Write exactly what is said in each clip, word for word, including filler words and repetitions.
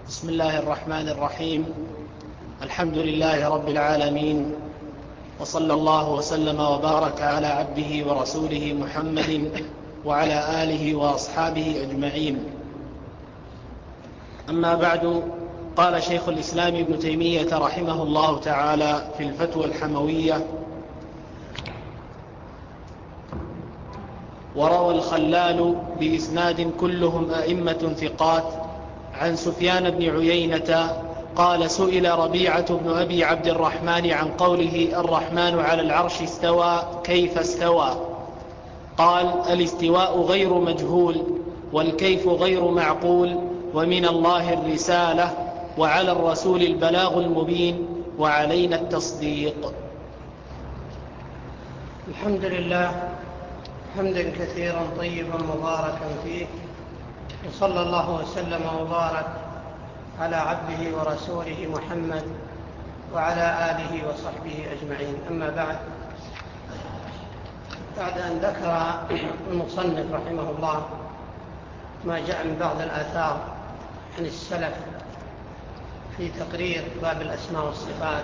بسم الله الرحمن الرحيم. الحمد لله رب العالمين، وصلى الله وسلم وبارك على عبده ورسوله محمد وعلى آله وأصحابه أجمعين. أما بعد، قال شيخ الإسلام ابن تيمية رحمه الله تعالى في الفتوى الحموية: وروى الخلال بإسناد كلهم أئمة ثقات عن سفيان بن عيينة قال: سئل ربيعة بن أبي عبد الرحمن عن قوله الرحمن على العرش استوى كيف استوى؟ قال: الاستواء غير مجهول، والكيف غير معقول، ومن الله الرسالة، وعلى الرسول البلاغ المبين، وعلينا التصديق. الحمد لله حمدا كثيرا طيبا مباركا فيه، وصلى الله وسلم وبارك على عبده ورسوله محمد وعلى آله وصحبه أجمعين. أما بعد، بعد أن ذكر المصنف رحمه الله ما جاء من بعض الآثار عن السلف في تقرير باب الأسماء والصفات،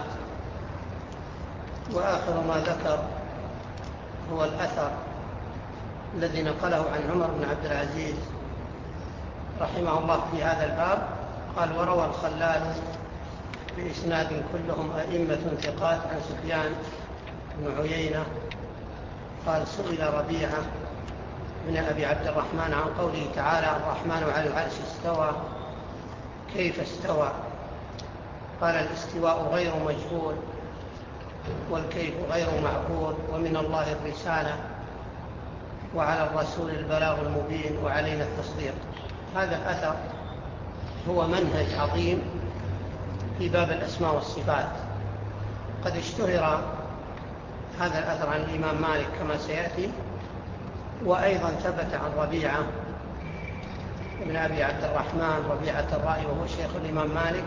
وآخر ما ذكر هو الأثر الذي نقله عن عمر بن عبد العزيز رحمه الله في هذا الباب. قال: وروى الخلال بإسناد كلهم أئمة ثقات عن سفيان بن عيينة قال: سئل ربيعة بن أبي عبد الرحمن عن قوله تعالى الرحمن على العرش استوى كيف استوى؟ قال: الاستواء غير مجهول، والكيف غير معقول، ومن الله الرسالة، وعلى الرسول البلاغ المبين، وعلينا التصديق. هذا الأثر هو منهج عظيم في باب الأسماء والصفات. قد اشتهر هذا الأثر عن الإمام مالك كما سيأتي، وأيضا ثبت عن ربيعة ابن أبي عبد الرحمن ربيعة الرأي، وهو شيخ الإمام مالك،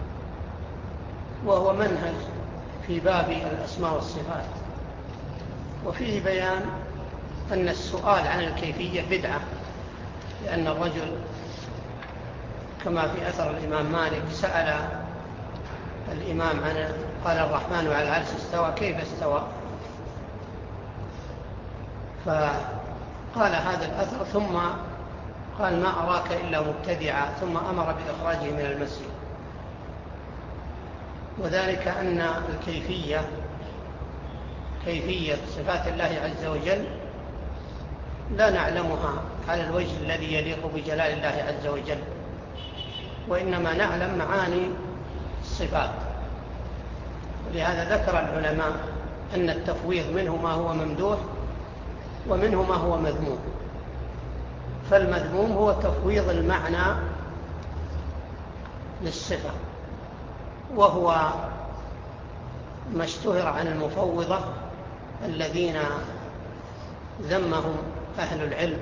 وهو منهج في باب الأسماء والصفات. وفيه بيان أن السؤال عن الكيفية بدعة، لأن الرجل كما في أثر الإمام مالك سأل الإمام عن قال الرحمن على العرش استوى كيف استوى؟ فقال هذا الأثر، ثم قال: ما أراك إلا مبتدعا، ثم أمر بإخراجه من المسجد. وذلك أن الكيفية كيفية صفات الله عز وجل لا نعلمها على الوجه الذي يليق بجلال الله عز وجل، وإنما نعلم معاني الصفات. ولهذا ذكر العلماء أن التفويض منه ما هو ممدوح ومنه ما هو مذموم. فالمذموم هو تفويض المعنى للصفة، وهو ما اشتهر عن المفوضة الذين ذمهم أهل العلم،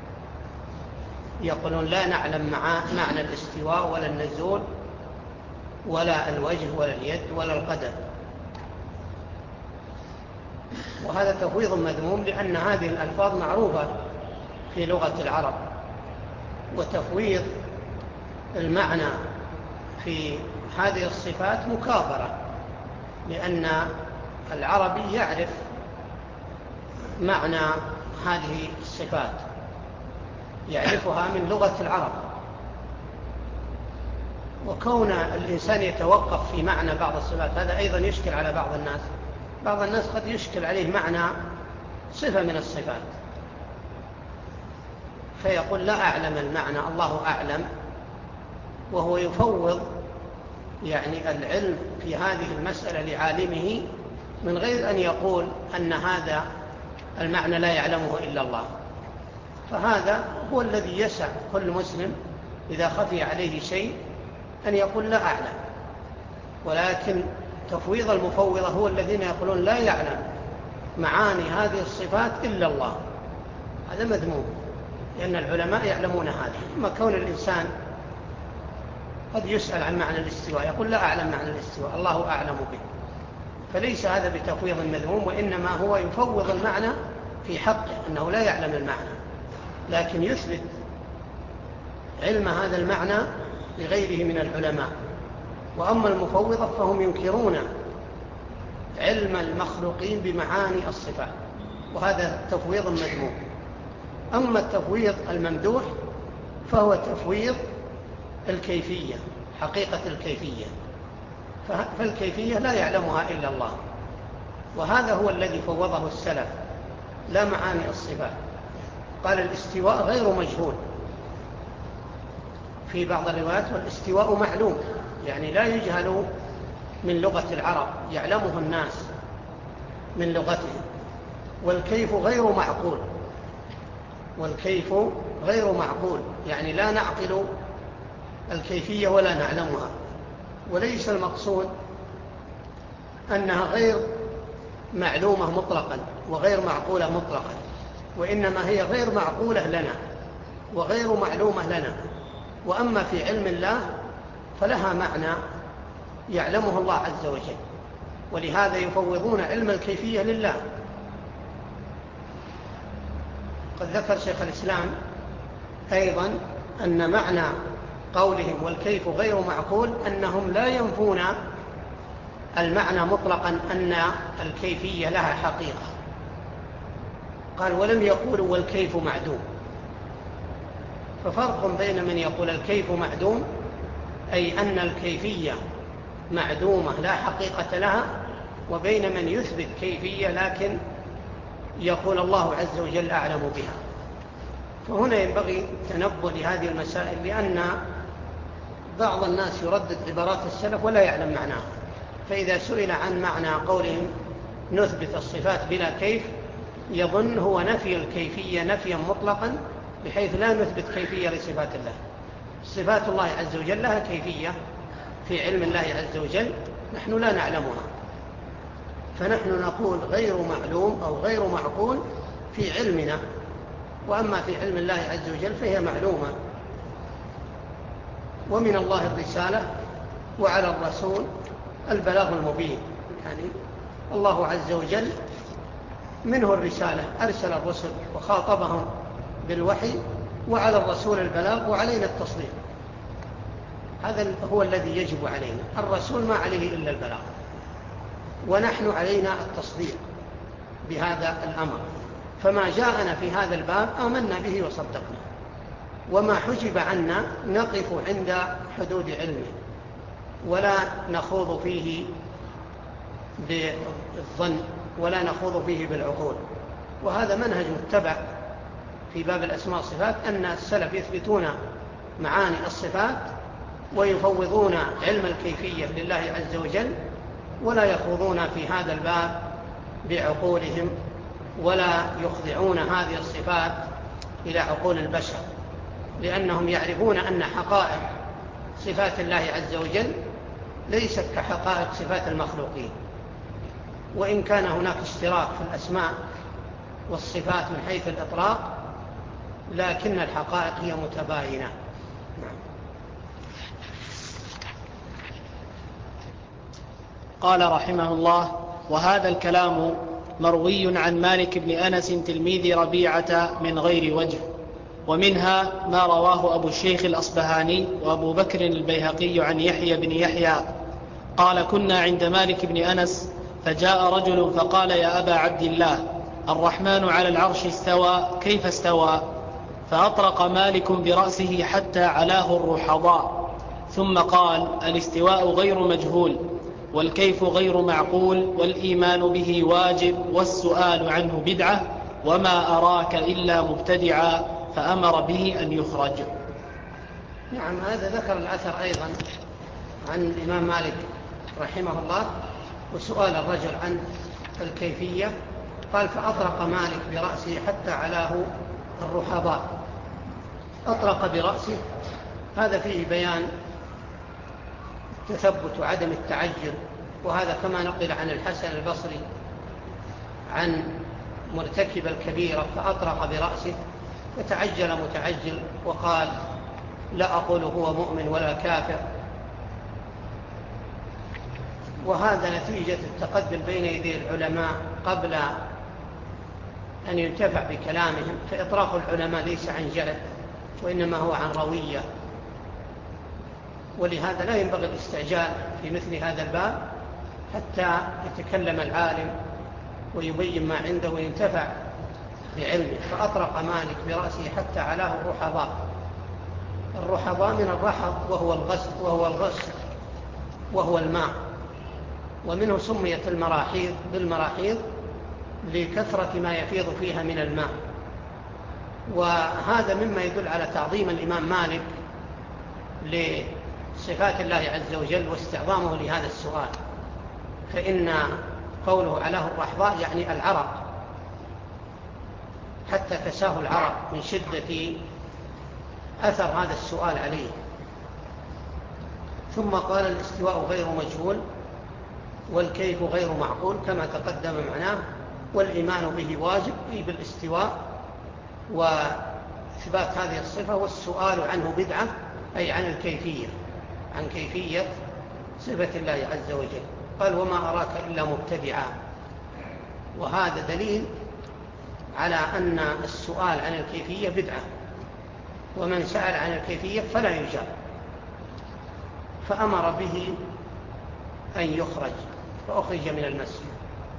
يقولون لا نعلم معنى الاستواء ولا النزول ولا الوجه ولا اليد ولا القدم. وهذا تفويض مذموم، لأن هذه الألفاظ معروفة في لغة العرب، وتفويض المعنى في هذه الصفات مكابرة، لأن العربي يعرف معنى هذه الصفات، يعرفها من لغة العرب. وكون الإنسان يتوقف في معنى بعض الصفات هذا أيضا يشكل على بعض الناس. بعض الناس قد يشكل عليه معنى صفة من الصفات، فيقول لا أعلم المعنى، الله أعلم، وهو يفوض يعني العلم في هذه المسألة لعالمه من غير أن يقول أن هذا المعنى لا يعلمه إلا الله. فهذا هو الذي يسع كل مسلم إذا خفي عليه شيء أن يقول لا أعلم. ولكن تفويض المفوضة هو الذين يقولون لا يعلم معاني هذه الصفات إلا الله. هذا مذموم، لأن العلماء يعلمون هذا. أما كون الإنسان قد يسأل عن معنى الاستواء يقول لا أعلم معنى الاستواء، الله أعلم به، فليس هذا بتفويض مذموم، وإنما هو يفوض المعنى في حقه أنه لا يعلم المعنى، لكن يثبت علم هذا المعنى لغيره من العلماء. وأما المفوضة فهم ينكرون علم المخلوقين بمعاني الصفات، وهذا تفويض مذموم. أما التفويض الممدوح فهو تفويض الكيفية، حقيقة الكيفية، فالكيفية لا يعلمها إلا الله، وهذا هو الذي فوضه السلف، لا معاني الصفات. قال الاستواء غير مجهول في بعض الروايات، والاستواء معلوم، يعني لا يجهل من لغة العرب، يعلمه الناس من لغتهم. والكيف غير معقول، والكيف غير معقول يعني لا نعقل الكيفية ولا نعلمها. وليس المقصود أنها غير معلومة مطلقا وغير معقولة مطلقا، وإنما هي غير معقولة لنا وغير معلومة لنا. وأما في علم الله فلها معنى يعلمه الله عز وجل، ولهذا يفوضون علم الكيفية لله. قد ذكر شيخ الإسلام أيضا أن معنى قولهم والكيف غير معقول أنهم لا ينفون المعنى مطلقا أن الكيفية لها حقيقة. قال ولم يقولوا والكيف معدوم. ففرق بين من يقول الكيف معدوم، أي أن الكيفية معدومة لا حقيقة لها، وبين من يثبت كيفية لكن يقول الله عز وجل أعلم بها. فهنا ينبغي تنبه لهذه المسائل، لأن بعض الناس يردد عبارات السلف ولا يعلم معناها، فإذا سئل عن معنى قولهم نثبت الصفات بلا كيف يظن هو نفي الكيفية نفيا مطلقا، بحيث لا نثبت كيفية لصفات الله. صفات الله عز وجل لها كيفية في علم الله عز وجل نحن لا نعلمها، فنحن نقول غير معلوم أو غير معقول في علمنا، وأما في علم الله عز وجل فهي معلومة. ومن الله الرسالة وعلى الرسول البلاغ المبين، يعني الله عز وجل منه الرسالة، أرسل الرسل وخاطبهم بالوحي، وعلى الرسول البلاغ وعلينا التصديق. هذا هو الذي يجب علينا. الرسول ما عليه إلا البلاغ، ونحن علينا التصديق بهذا الأمر. فما جاءنا في هذا الباب آمنا به وصدقنا، وما حجب عنا نقف عند حدود علمه ولا نخوض فيه بالظن ولا نخوض فيه بالعقول. وهذا منهج متبع في باب الأسماء والصفات، أن السلف يثبتون معاني الصفات ويفوضون علم الكيفية لله عز وجل، ولا يخوضون في هذا الباب بعقولهم ولا يخضعون هذه الصفات إلى عقول البشر، لأنهم يعرفون أن حقائق صفات الله عز وجل ليست كحقائق صفات المخلوقين، وإن كان هناك اشتراك في الأسماء والصفات من حيث الإطلاق، لكن الحقائق هي متباينة. نعم. قال رحمه الله: وهذا الكلام مروي عن مالك بن أنس تلميذ ربيعة من غير وجه، ومنها ما رواه أبو الشيخ الأصبهاني وأبو بكر البيهقي عن يحيى بن يحيى قال: كنا عند مالك بن أنس فجاء رجل فقال: يا أبا عبد الله، الرحمن على العرش استوى، كيف استوى؟ فأطرق مالك برأسه حتى علاه الرحضاء، ثم قال: الاستواء غير مجهول، والكيف غير معقول، والإيمان به واجب، والسؤال عنه بدعة، وما أراك إلا مبتدعا، فأمر به أن يخرج. نعم، هذا ذكر الأثر أيضا عن الإمام مالك رحمه الله، وسؤال الرجل عن الكيفية. قال: فأطرق مالك برأسه حتى علاه الرحضاء. أطرق برأسه، هذا فيه بيان تثبت وعدم التعجل، وهذا كما نقل عن الحسن البصري عن مرتكب الكبيرة فأطرق برأسه، فتعجل متعجل وقال: لا أقول هو مؤمن ولا كافر. وهذا نتيجة التقدم بين يدي العلماء قبل أن ينتفع بكلامهم، فإطراق العلماء ليس عن جهل، وإنما هو عن روية. ولهذا لا ينبغي الاستعجال في مثل هذا الباب حتى يتكلم العالم ويبين ما عنده وينتفع بعلمه. فأطرق مالك برأسه حتى علاه الرحضاء. الرحضاء من الرحض وهو الغسل وهو الغسل وهو الماء، ومنه سميت المراحيض بالمراحيض لكثرة ما يفيض فيها من الماء. وهذا مما يدل على تعظيم الإمام مالك لصفات الله عز وجل واستعظامه لهذا السؤال. فإن قوله علاه الرحضاء يعني العرق، حتى كساه العرق من شدة أثر هذا السؤال عليه. ثم قال الاستواء غير مجهول والكيف غير معقول كما تقدم معناه، والإيمان به واجب أي بالاستواء وإثبات هذه الصفة، والسؤال عنه بدعة أي عن الكيفية، عن كيفية صفة الله عز وجل. قال وما أراك إلا مبتدعا، وهذا دليل على أن السؤال عن الكيفية بدعة، ومن سأل عن الكيفية فلا يجاب. فأمر به أن يخرج، فأخرج من المسجد.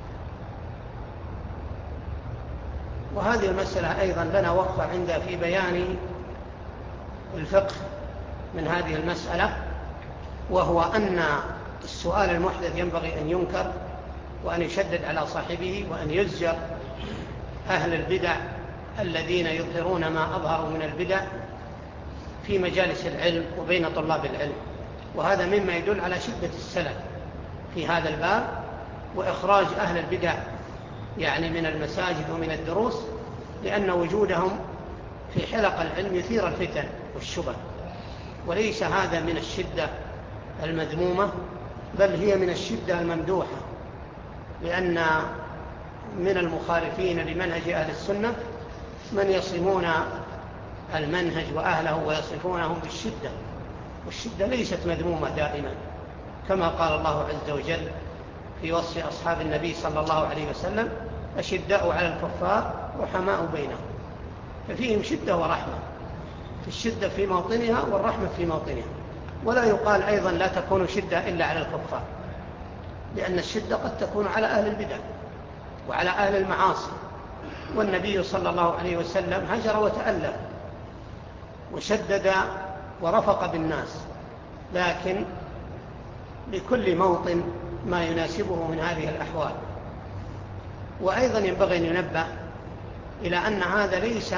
وهذه المسألة أيضا لنا وقفة عندها في بيان الفقه من هذه المسألة، وهو أن السؤال المحدث ينبغي أن ينكر وأن يشدد على صاحبه، وأن يزجر أهل البدع الذين يظهرون ما أظهروا من البدع في مجالس العلم وبين طلاب العلم. وهذا مما يدل على شدة السلف في هذا الباب، وإخراج أهل البدع يعني من المساجد ومن الدروس، لأن وجودهم في حلق العلم يثير الفتن والشبه. وليس هذا من الشدة المذمومة، بل هي من الشدة الممدوحة، لأن من المخالفين لمنهج أهل السنة من يصمون المنهج وأهله ويصفونهم بالشدة، والشدة ليست مذمومة دائما، كما قال الله عز وجل في وصف أصحاب النبي صلى الله عليه وسلم أشداء على الكفار رحماء بينهم. ففيهم شدة ورحمة، في الشدة في موطنها والرحمة في موطنها. ولا يقال أيضا لا تكون شدة إلا على الكفار، لأن الشدة قد تكون على أهل البدع وعلى أهل المعاصي. والنبي صلى الله عليه وسلم هجر وتألف وشدد ورفق بالناس، لكن لكل موطن ما يناسبه من هذه الأحوال. وأيضا ينبغي أن ينبه إلى أن هذا ليس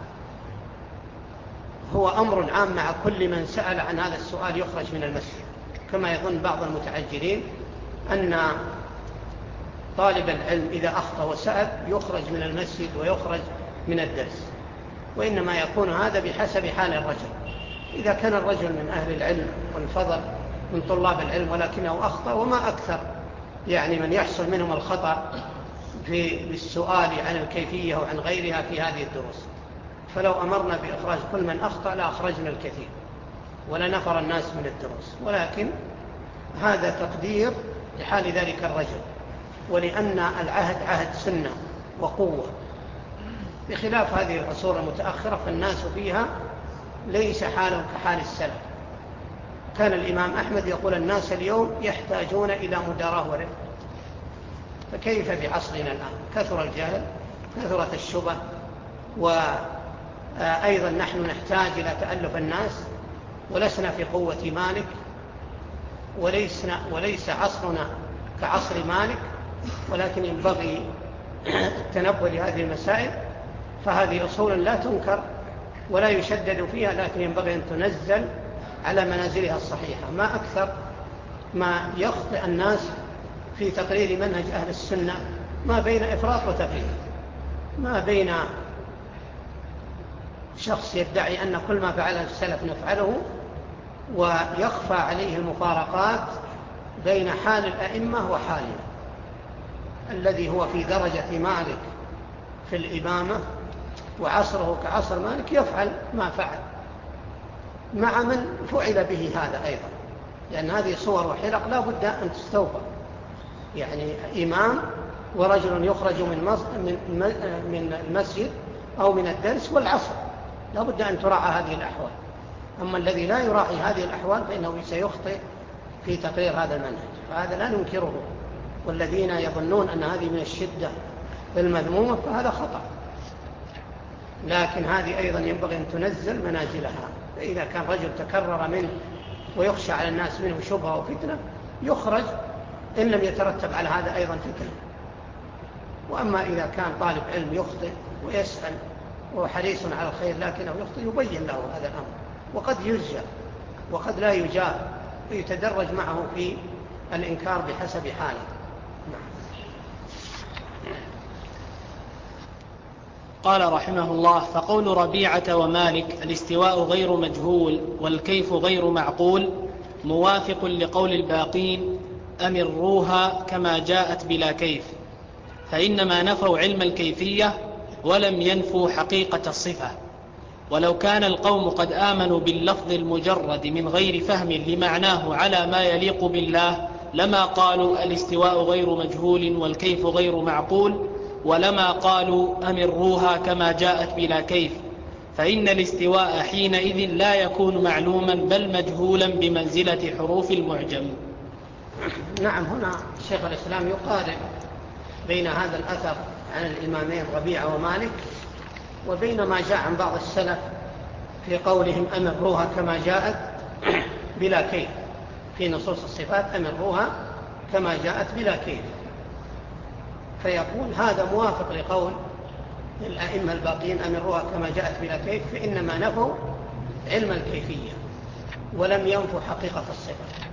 هو أمر عام مع كل من سأل عن هذا السؤال يخرج من المسجد، كما يظن بعض المتعجلين أن طالب العلم إذا أخطأ وسأل يخرج من المسجد ويخرج من الدرس. وإنما يكون هذا بحسب حال الرجل. إذا كان الرجل من أهل العلم والفضل من طلاب العلم ولكنه أخطأ، وما أكثر يعني من يحصل منهم الخطأ في بالسؤال عن الكيفية وعن غيرها في هذه الدروس، فلو أمرنا بإخراج كل من أخطأ لأخرجنا الكثير ولنفر الناس من الدروس. ولكن هذا تقدير لحال ذلك الرجل، ولأن العهد عهد سنة وقوة، بخلاف هذه العصور المتأخرة فالناس فيها ليس حالهم كحال السلف. كان الإمام أحمد يقول الناس اليوم يحتاجون إلى مداراه ورفق، فكيف بعصرنا الآن؟ كثر الجهل، كثرت الشبه، وأيضا نحن نحتاج إلى تألف الناس، ولسنا في قوة مالك، وليس, وليس عصرنا كعصر مالك، ولكن ينبغي التنبه لهذه المسائل. فهذه أصول لا تنكر ولا يشدد فيها، لكن ينبغي أن تنزل على منازلها الصحيحة. ما أكثر ما يخطئ الناس في تقرير منهج أهل السنة، ما بين إفراط وتفريط، ما بين شخص يدعي أن كل ما فعله السلف نفعله، ويخفى عليه المفارقات بين حال الأئمة وحالنا، الذي هو في درجة مالك في الإمامة وعصره كعصر مالك يفعل ما فعل، مع من فعل به هذا أيضا، لأن هذه صور وحلق لا بد أن تستوفى. يعني إمام ورجل يخرج من المسجد أو من الدرس والعصر، لا بد أن تراعى هذه الأحوال. أما الذي لا يراعي هذه الأحوال فإنه سيخطئ في تقرير هذا المنهج، فهذا لا ننكره. والذين يظنون أن هذه من الشدة المذمومة فهذا خطأ، لكن هذه أيضا ينبغي أن تنزل منازلها. فإذا كان رجل تكرر منه ويخشى على الناس منه شبهة وفتنة يخرج، إن لم يترتب على هذا أيضا فتنة. وأما إذا كان طالب علم يخطئ ويسأل وهو حريص على الخير لكنه يخطئ يبين له هذا الأمر، وقد يجزى وقد لا يجاب، ويتدرج معه في الإنكار بحسب حاله. نعم. قال رحمه الله: فقول ربيعة ومالك الاستواء غير مجهول والكيف غير معقول موافق لقول الباقين أمروها كما جاءت بلا كيف، فإنما نفوا علم الكيفية ولم ينفوا حقيقة الصفة. ولو كان القوم قد آمنوا باللفظ المجرد من غير فهم لمعناه على ما يليق بالله لما قالوا الاستواء غير مجهول والكيف غير معقول، ولما قالوا أمروها كما جاءت بلا كيف، فإن الاستواء حينئذ لا يكون معلوما بل مجهولا بمنزلة حروف المعجم. نعم. هنا شيخ الإسلام يقارن بين هذا الأثر عن الإمامين ربيعة ومالك وبين ما جاء عن بعض السلف في قولهم أمروها كما جاءت بلا كيف في نصوص الصفات، أمروها كما جاءت بلا كيف. فيقول هذا موافق لقول الأئمة الباقين أمروها كما جاءت بلا كيف، فإنما نفوا علم الكيفية ولم ينفوا حقيقة الصفة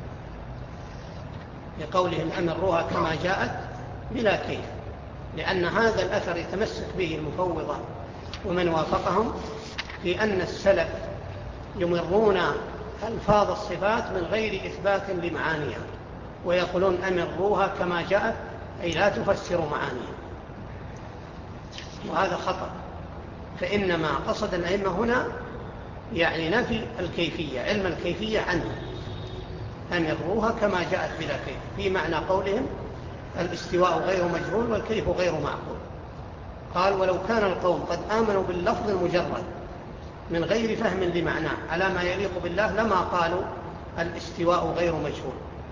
لقولهم أمروها كما جاءت بلا كيف، لأن هذا الأثر يتمسك به المفوضة ومن وافقهم في أن السلف يمرون ألفاظ الصفات من غير إثبات لمعانيها، ويقولون أمروها كما جاءت أي لا تفسروا معانيها، وهذا خطأ. فإنما قصد الأئمة هنا يعني نفي الكيفية، علم الكيفية عنه، أمروها كما جاءت بلا كيف، في معنى قولهم الاستواء غير مجهول والكيف غير معقول. قال ولو كان القوم قد آمنوا باللفظ المجرد من غير فهم لمعناه على ما يليق بالله لما قالوا الاستواء غير مجهول.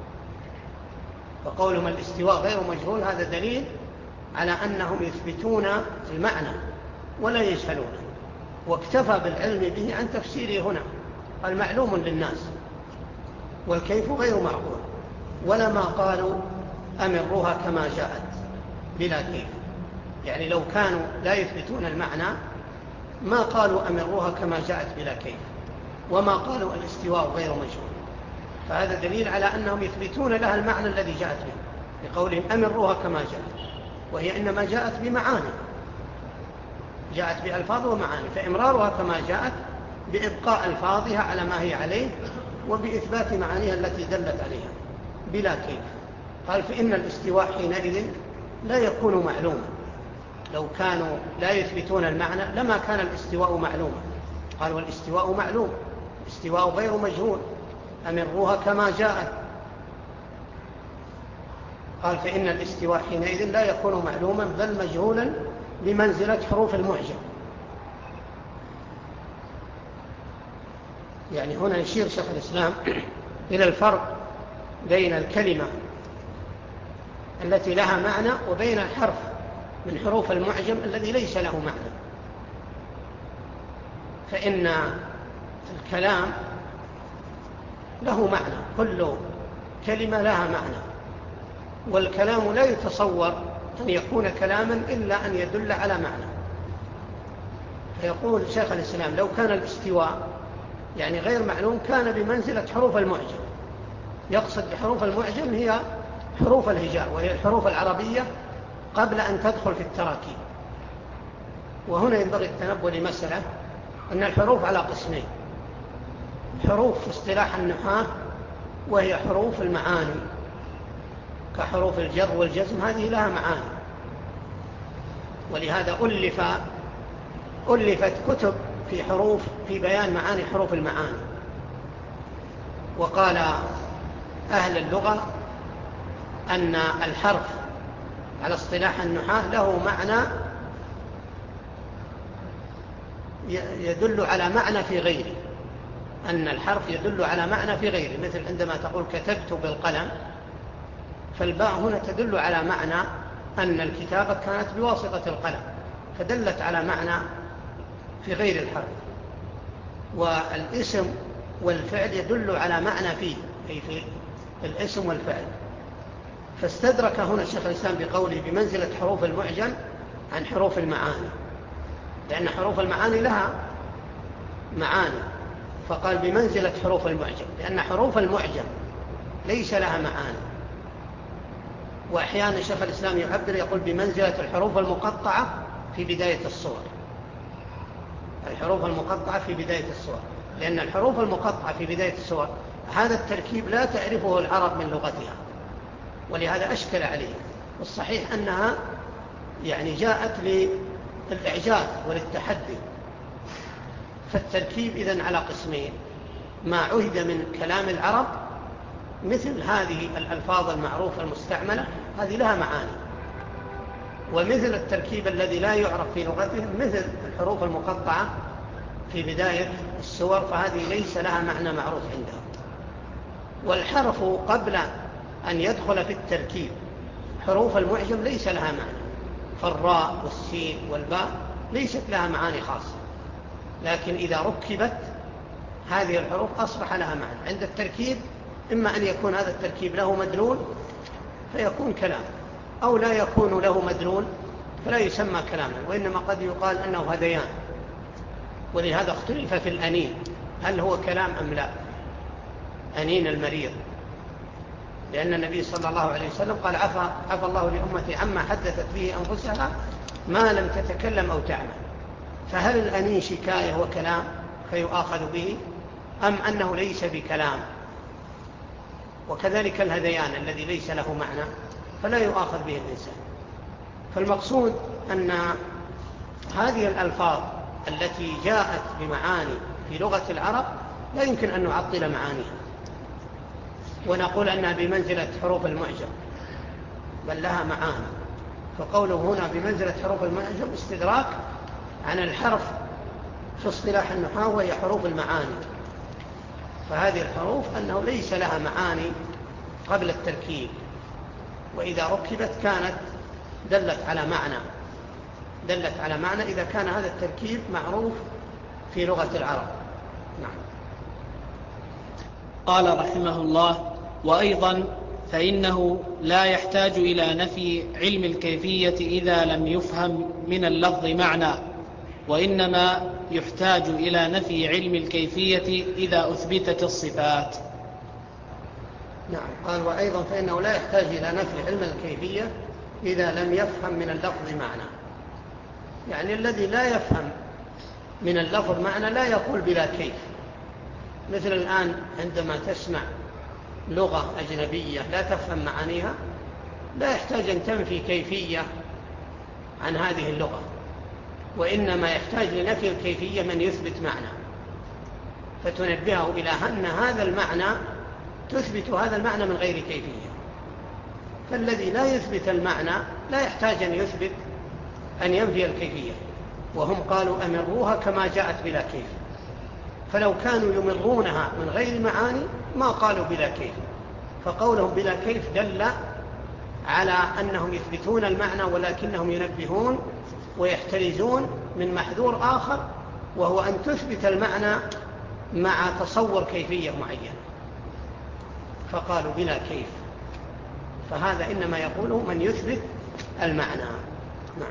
وقولهم الاستواء غير مجهول هذا دليل على أنهم يثبتون المعنى ولا يجهلونه، واكتفى بالعلم به عن تفسيره هنا، قال معلوم للناس والكيف غير معقول، ولما قالوا أمروها كما جاءت بلا كيف، يعني لو كانوا لا يثبتون المعنى ما قالوا أمروها كما جاءت بلا كيف، وما قالوا الاستواء غير مجهول. فهذا دليل على أنهم يثبتون لها المعنى الذي جاءت به بقولهم أمروها كما جاءت، وهي إنما جاءت بمعاني، جاءت بألفاظ ومعاني، فإمرارها كما جاءت بإبقاء ألفاظها على ما هي عليه وبإثبات معانيها التي دلت عليها بلا كيف. قال فإن الاستواء حينئذ لا يكون معلوما، لو كانوا لا يثبتون المعنى لما كان الاستواء معلوما. قال والاستواء معلوم، الاستواء غير مجهول، أمروها كما جاءت. قال فإن الاستواء حينئذ لا يكون معلوما بل مجهولا بمنزلة حروف المعجم. يعني هنا يشير شيخ الإسلام إلى الفرق بين الكلمة التي لها معنى وبين الحرف من حروف المعجم الذي ليس له معنى. فإن الكلام له معنى، كل كلمة لها معنى، والكلام لا يتصور أن يكون كلاما إلا أن يدل على معنى. فيقول شيخ الإسلام لو كان الاستواء يعني غير معلوم كان بمنزلة حروف المعجم. يقصد بحروف المعجم هي حروف الهجاء، وهي الحروف العربية قبل أن تدخل في التراكيب. وهنا ينبغي التنبه لمسألة أن الحروف على قسمين: حروف في اصطلاح النحاة وهي حروف المعاني كحروف الجر والجزم، هذه لها معاني، ولهذا ألف ألفت كتب في حروف في بيان معاني حروف المعاني. وقال أهل اللغة أن الحرف على اصطلاح النحاة له معنى يدل على معنى في غيره، أن الحرف يدل على معنى في غيره، مثل عندما تقول كتبت بالقلم، فالباء هنا تدل على معنى أن الكتابة كانت بواسطة القلم، فدلت على معنى في غير الحرف. والاسم والفعل يدل على معنى فيه، أي في الاسم والفعل. فاستدرك هنا الشيخ الإسلام بقوله بمنزلة حروف المعجم عن حروف المعاني، لأن حروف المعاني لها معاني، فقال بمنزلة حروف المعجم، لأن حروف المعجم ليس لها معاني. وأحيانا الشيخ الإسلام يعبر يقول بمنزلة الحروف المقطعة في بداية الصور، الحروف المقطعة في بداية الصور، لأن الحروف المقطعة في بداية الصور هذا التركيب لا تعرفه العرب من لغتها، ولهذا أشكل عليه. والصحيح أنها يعني جاءت للإعجاز وللتحدي. فالتركيب إذن على قسمين: ما عهد من كلام العرب مثل هذه الألفاظ المعروفة المستعملة، هذه لها معاني، ومثل التركيب الذي لا يعرف في لغتهم مثل الحروف المقطعة في بداية السور، فهذه ليس لها معنى معروف عندهم. والحرف قبل أن يدخل في التركيب حروف المعجم ليس لها معنى، فالراء والسين والباء ليست لها معاني خاصة، لكن إذا ركبت هذه الحروف أصبح لها معنى. عند التركيب إما أن يكون هذا التركيب له مدلول فيكون كلام، أو لا يكون له مدلول فلا يسمى كلاما، وإنما قد يقال أنه هذيان. ولهذا اختلف في الأنين، هل هو كلام أم لا، أنين المريض، لأن النبي صلى الله عليه وسلم قال عفى, عفى الله لأمتي عما حدثت به أنفسها ما لم تتكلم أو تعمل. فهل الأنين شكاية وكلام فيؤاخذ به، أم أنه ليس بكلام؟ وكذلك الهذيان الذي ليس له معنى فلا يؤاخذ به الإنسان. فالمقصود أن هذه الألفاظ التي جاءت بمعاني في لغة العرب لا يمكن أن نعطل معانيها ونقول أنها بمنزلة حروف المعجم، بل لها معاني. فقوله هنا بمنزلة حروف المعجم استدراك عن الحرف في اصطلاح النحو وهي حروف المعاني. فهذه الحروف أنه ليس لها معاني قبل التركيب، وإذا ركبت كانت دلت على معنى دلت على معنى إذا كان هذا التركيب معروف في لغة العرب. نعم. قال رحمه الله: وأيضا فإنه لا يحتاج إلى نفي علم الكيفية إذا لم يفهم من اللفظ معنى، وإنما يحتاج إلى نفي علم الكيفية إذا أثبتت الصفات. نعم. قال وأيضا فإنه لا يحتاج إلى نفي علم الكيفية إذا لم يفهم من اللفظ معنى، يعني الذي لا يفهم من اللفظ معنى لا يقول بلا كيف. مثل الآن عندما تسمع لغة أجنبية لا تفهم معانيها لا يحتاج أن تنفي كيفية عن هذه اللغة، وإنما يحتاج لنفي الكيفية من يثبت معنى، فتنبهه إلى أن هذا المعنى تثبت هذا المعنى من غير كيفية. فالذي لا يثبت المعنى لا يحتاج أن يثبت أن ينفي الكيفية، وهم قالوا أمروها كما جاءت بلا كيف، فلو كانوا يمرونها من غير معاني ما قالوا بلا كيف. فقولهم بلا كيف دل على أنهم يثبتون المعنى ولكنهم ينبهون ويحترزون من محذور آخر، وهو أن تثبت المعنى مع تصور كيفية معينة، فقالوا بلا كيف. فهذا إنما يقوله من يثبت المعنى. نعم.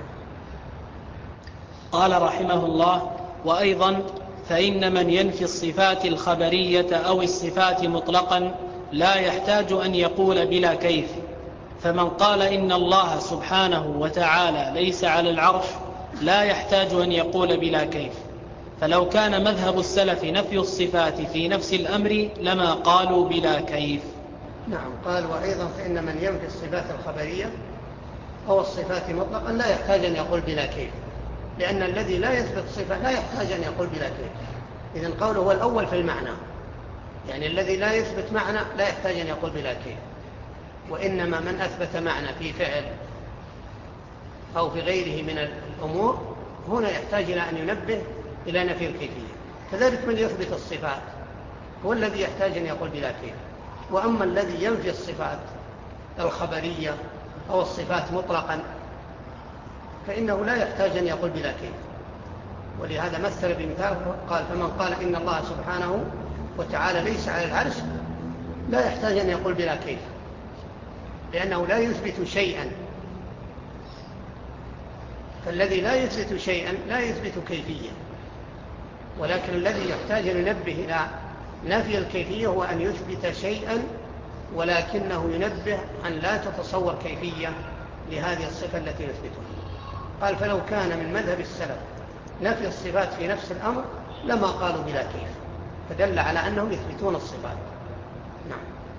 قال رحمه الله: وأيضا فإن من ينفي الصفات الخبرية أو الصفات مطلقا لا يحتاج أن يقول بلا كيف. فمن قال إن الله سبحانه وتعالى ليس على العرش لا يحتاج أن يقول بلا كيف، فلو كان مذهب السلف نفي الصفات في نفس الأمر لما قالوا بلا كيف. نعم. قال وأيضا فإن من ينفي الصفات الخبرية أو الصفات مطلقا لا يحتاج أن يقول بلا كيف، لأن الذي لا يثبت صفة لا يحتاج أن يقول بلا كيف. إذن قوله هو الأول في المعنى، يعني الذي لا يثبت معنى لا يحتاج أن يقول بلا كيف، وإنما من أثبت معنى في فعل أو في غيره من الأمور هنا يحتاج إلى أن ينبه إلى نفي الكيفية. كذلك من يثبت الصفات هو الذي يحتاج أن يقول بلا كيف. وأما الذي ينفي الصفات الخبرية أو الصفات مطلقا فإنه لا يحتاج أن يقول بلا كيف. ولهذا مثل بمثال قال: فمن قال إن الله سبحانه وتعالى ليس على العرش لا يحتاج أن يقول بلا كيف، لأنه لا يثبت شيئا. فالذي لا يثبت شيئا لا يثبت كيفية، ولكن الذي يحتاج أن ينبه إلى نفي الكيفية هو أن يثبت شيئا ولكنه ينبه أن لا تتصور كيفية لهذه الصفة التي يثبتها. قال: فلو كان من مذهب السلف نفي الصفات في نفس الأمر لما قالوا بلا كيف، فدل على أنهم يثبتون الصفات. نعم.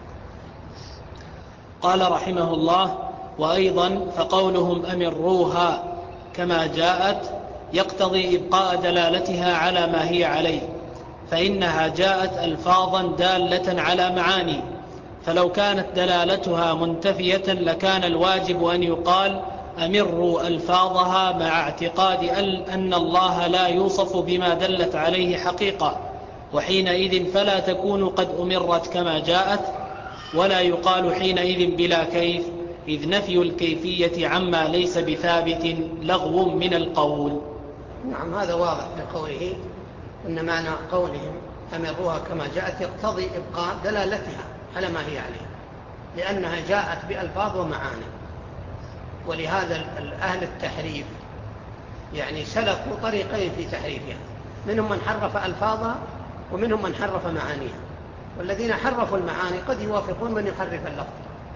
قال رحمه الله: وأيضا فقولهم أمروها كما جاءت يقتضي إبقاء دلالتها على ما هي عليه، فإنها جاءت ألفاظا دالة على معاني، فلو كانت دلالتها منتفية لكان الواجب أن يقال أمروا ألفاظها مع اعتقاد أن الله لا يوصف بما دلت عليه حقيقة، وحينئذ فلا تكون قد أمرت كما جاءت، ولا يقال حينئذ بلا كيف، إذ نفي الكيفية عما ليس بثابت لغو من القول. نعم، هذا واضح في قوله إن معنى قولهم أمروها كما جاءت يقتضي إبقاء دلالتها على ما هي عليه، لأنها جاءت بألفاظ ومعاني. ولهذا أهل التحريف يعني سلكوا طريقين في تحريفها، منهم من حرف ألفاظها ومنهم من حرف معانيها. والذين حرفوا المعاني قد يوافقون من يحرف اللفظ.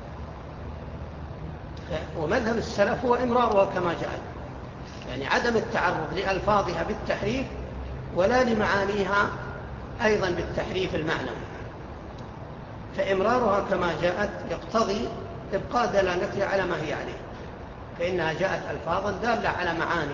ومذهب السلف هو إمرارها كما جاءت، يعني عدم التعرض لألفاظها بالتحريف ولا لمعانيها أيضا بالتحريف المعنوي. فإمرارها كما جاءت يقتضي إبقاء دلالتها على ما هي عليه، فإنها جاءت ألفاظا دالة على معاني،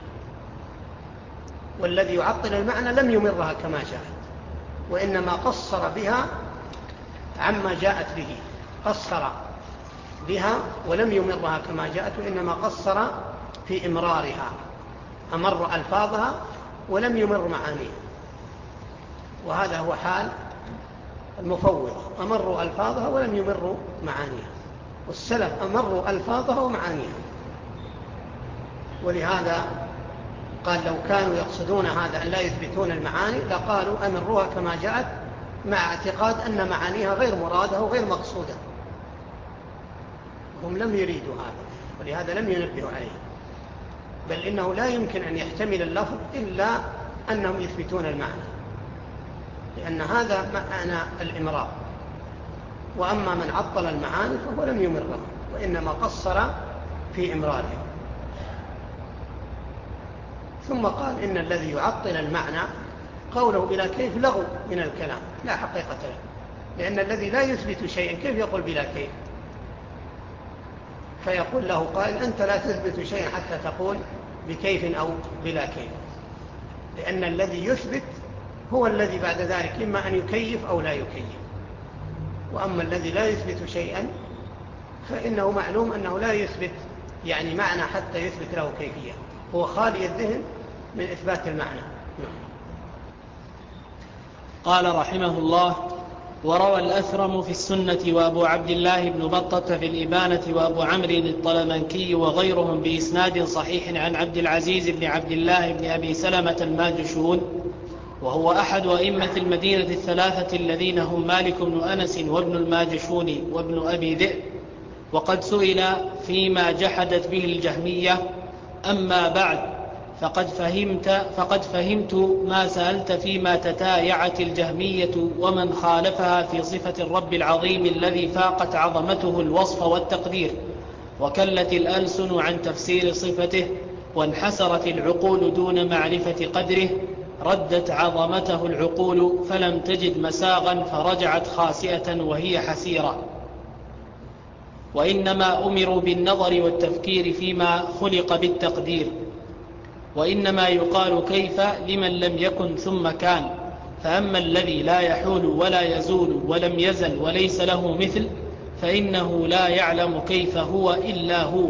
والذي يعطل المعنى لم يمرها كما جاءت، وإنما قصر بها عما جاءت به، قصر بها ولم يمرها كما جاءت، وإنما قصر في إمرارها، أمر ألفاظها ولم يمر معانيها. وهذا هو حال المفوضة، أمروا ألفاظها ولم يمروا معانيها، والسلف أمروا ألفاظها ومعانيها. ولهذا قال: لو كانوا يقصدون هذا أن لا يثبتون المعاني لقالوا أمروها كما جاءت، مع اعتقاد أن معانيها غير مرادة وغير مقصودة. هم لم يريدوا هذا، ولهذا لم ينبهوا عليه، بل إنه لا يمكن أن يحتمل اللفظ إلا أنهم يثبتون المعنى، لأن هذا معنى الإمرار. وأما من عطل المعاني فهو لم يمرها، وإنما قصر في إمراره. ثم قال: إن الذي يعطل المعنى قوله بلا كيف لغو من الكلام لا حقيقة له، لأن الذي لا يثبت شيئا كيف يقول بلا كيف؟ فيقول له قائل: أنت لا تثبت شيئا حتى تقول بكيف أو بلا كيف، لأن الذي يثبت هو الذي بعد ذلك إما أن يكيف أو لا يكيف. وأما الذي لا يثبت شيئا فإنه معلوم أنه لا يثبت يعني معنى حتى يثبت له كيفية، هو خالي الذهن من إثبات المعنى. قال رحمه الله: وروى الأثرم في السنة وأبو عبد الله بن بطة في الإبانة وأبو عمرو الطلمنكي وغيرهم بإسناد صحيح عن عبد العزيز بن عبد الله بن أبي سلمة الماجشون، وهو أحد أئمة المدينة الثلاثة الذين هم مالك بن أنس وابن الماجشون وابن أبي ذئب، وقد سئل فيما جحدت به الجهمية: أما بعد فقد فهمت, فقد فهمت ما سألت فيما تتايعت الجهمية ومن خالفها في صفة الرب العظيم الذي فاقت عظمته الوصف والتقدير، وكلت الألسن عن تفسير صفته، وانحسرت العقول دون معرفة قدره، ردت عظمته العقول فلم تجد مساغا فرجعت خاسئة وهي حسيرة. وإنما أمروا بالنظر والتفكير فيما خلق بالتقدير، وإنما يقال كيف لمن لم يكن ثم كان، فأما الذي لا يحول ولا يزول ولم يزل وليس له مثل فإنه لا يعلم كيف هو إلا هو.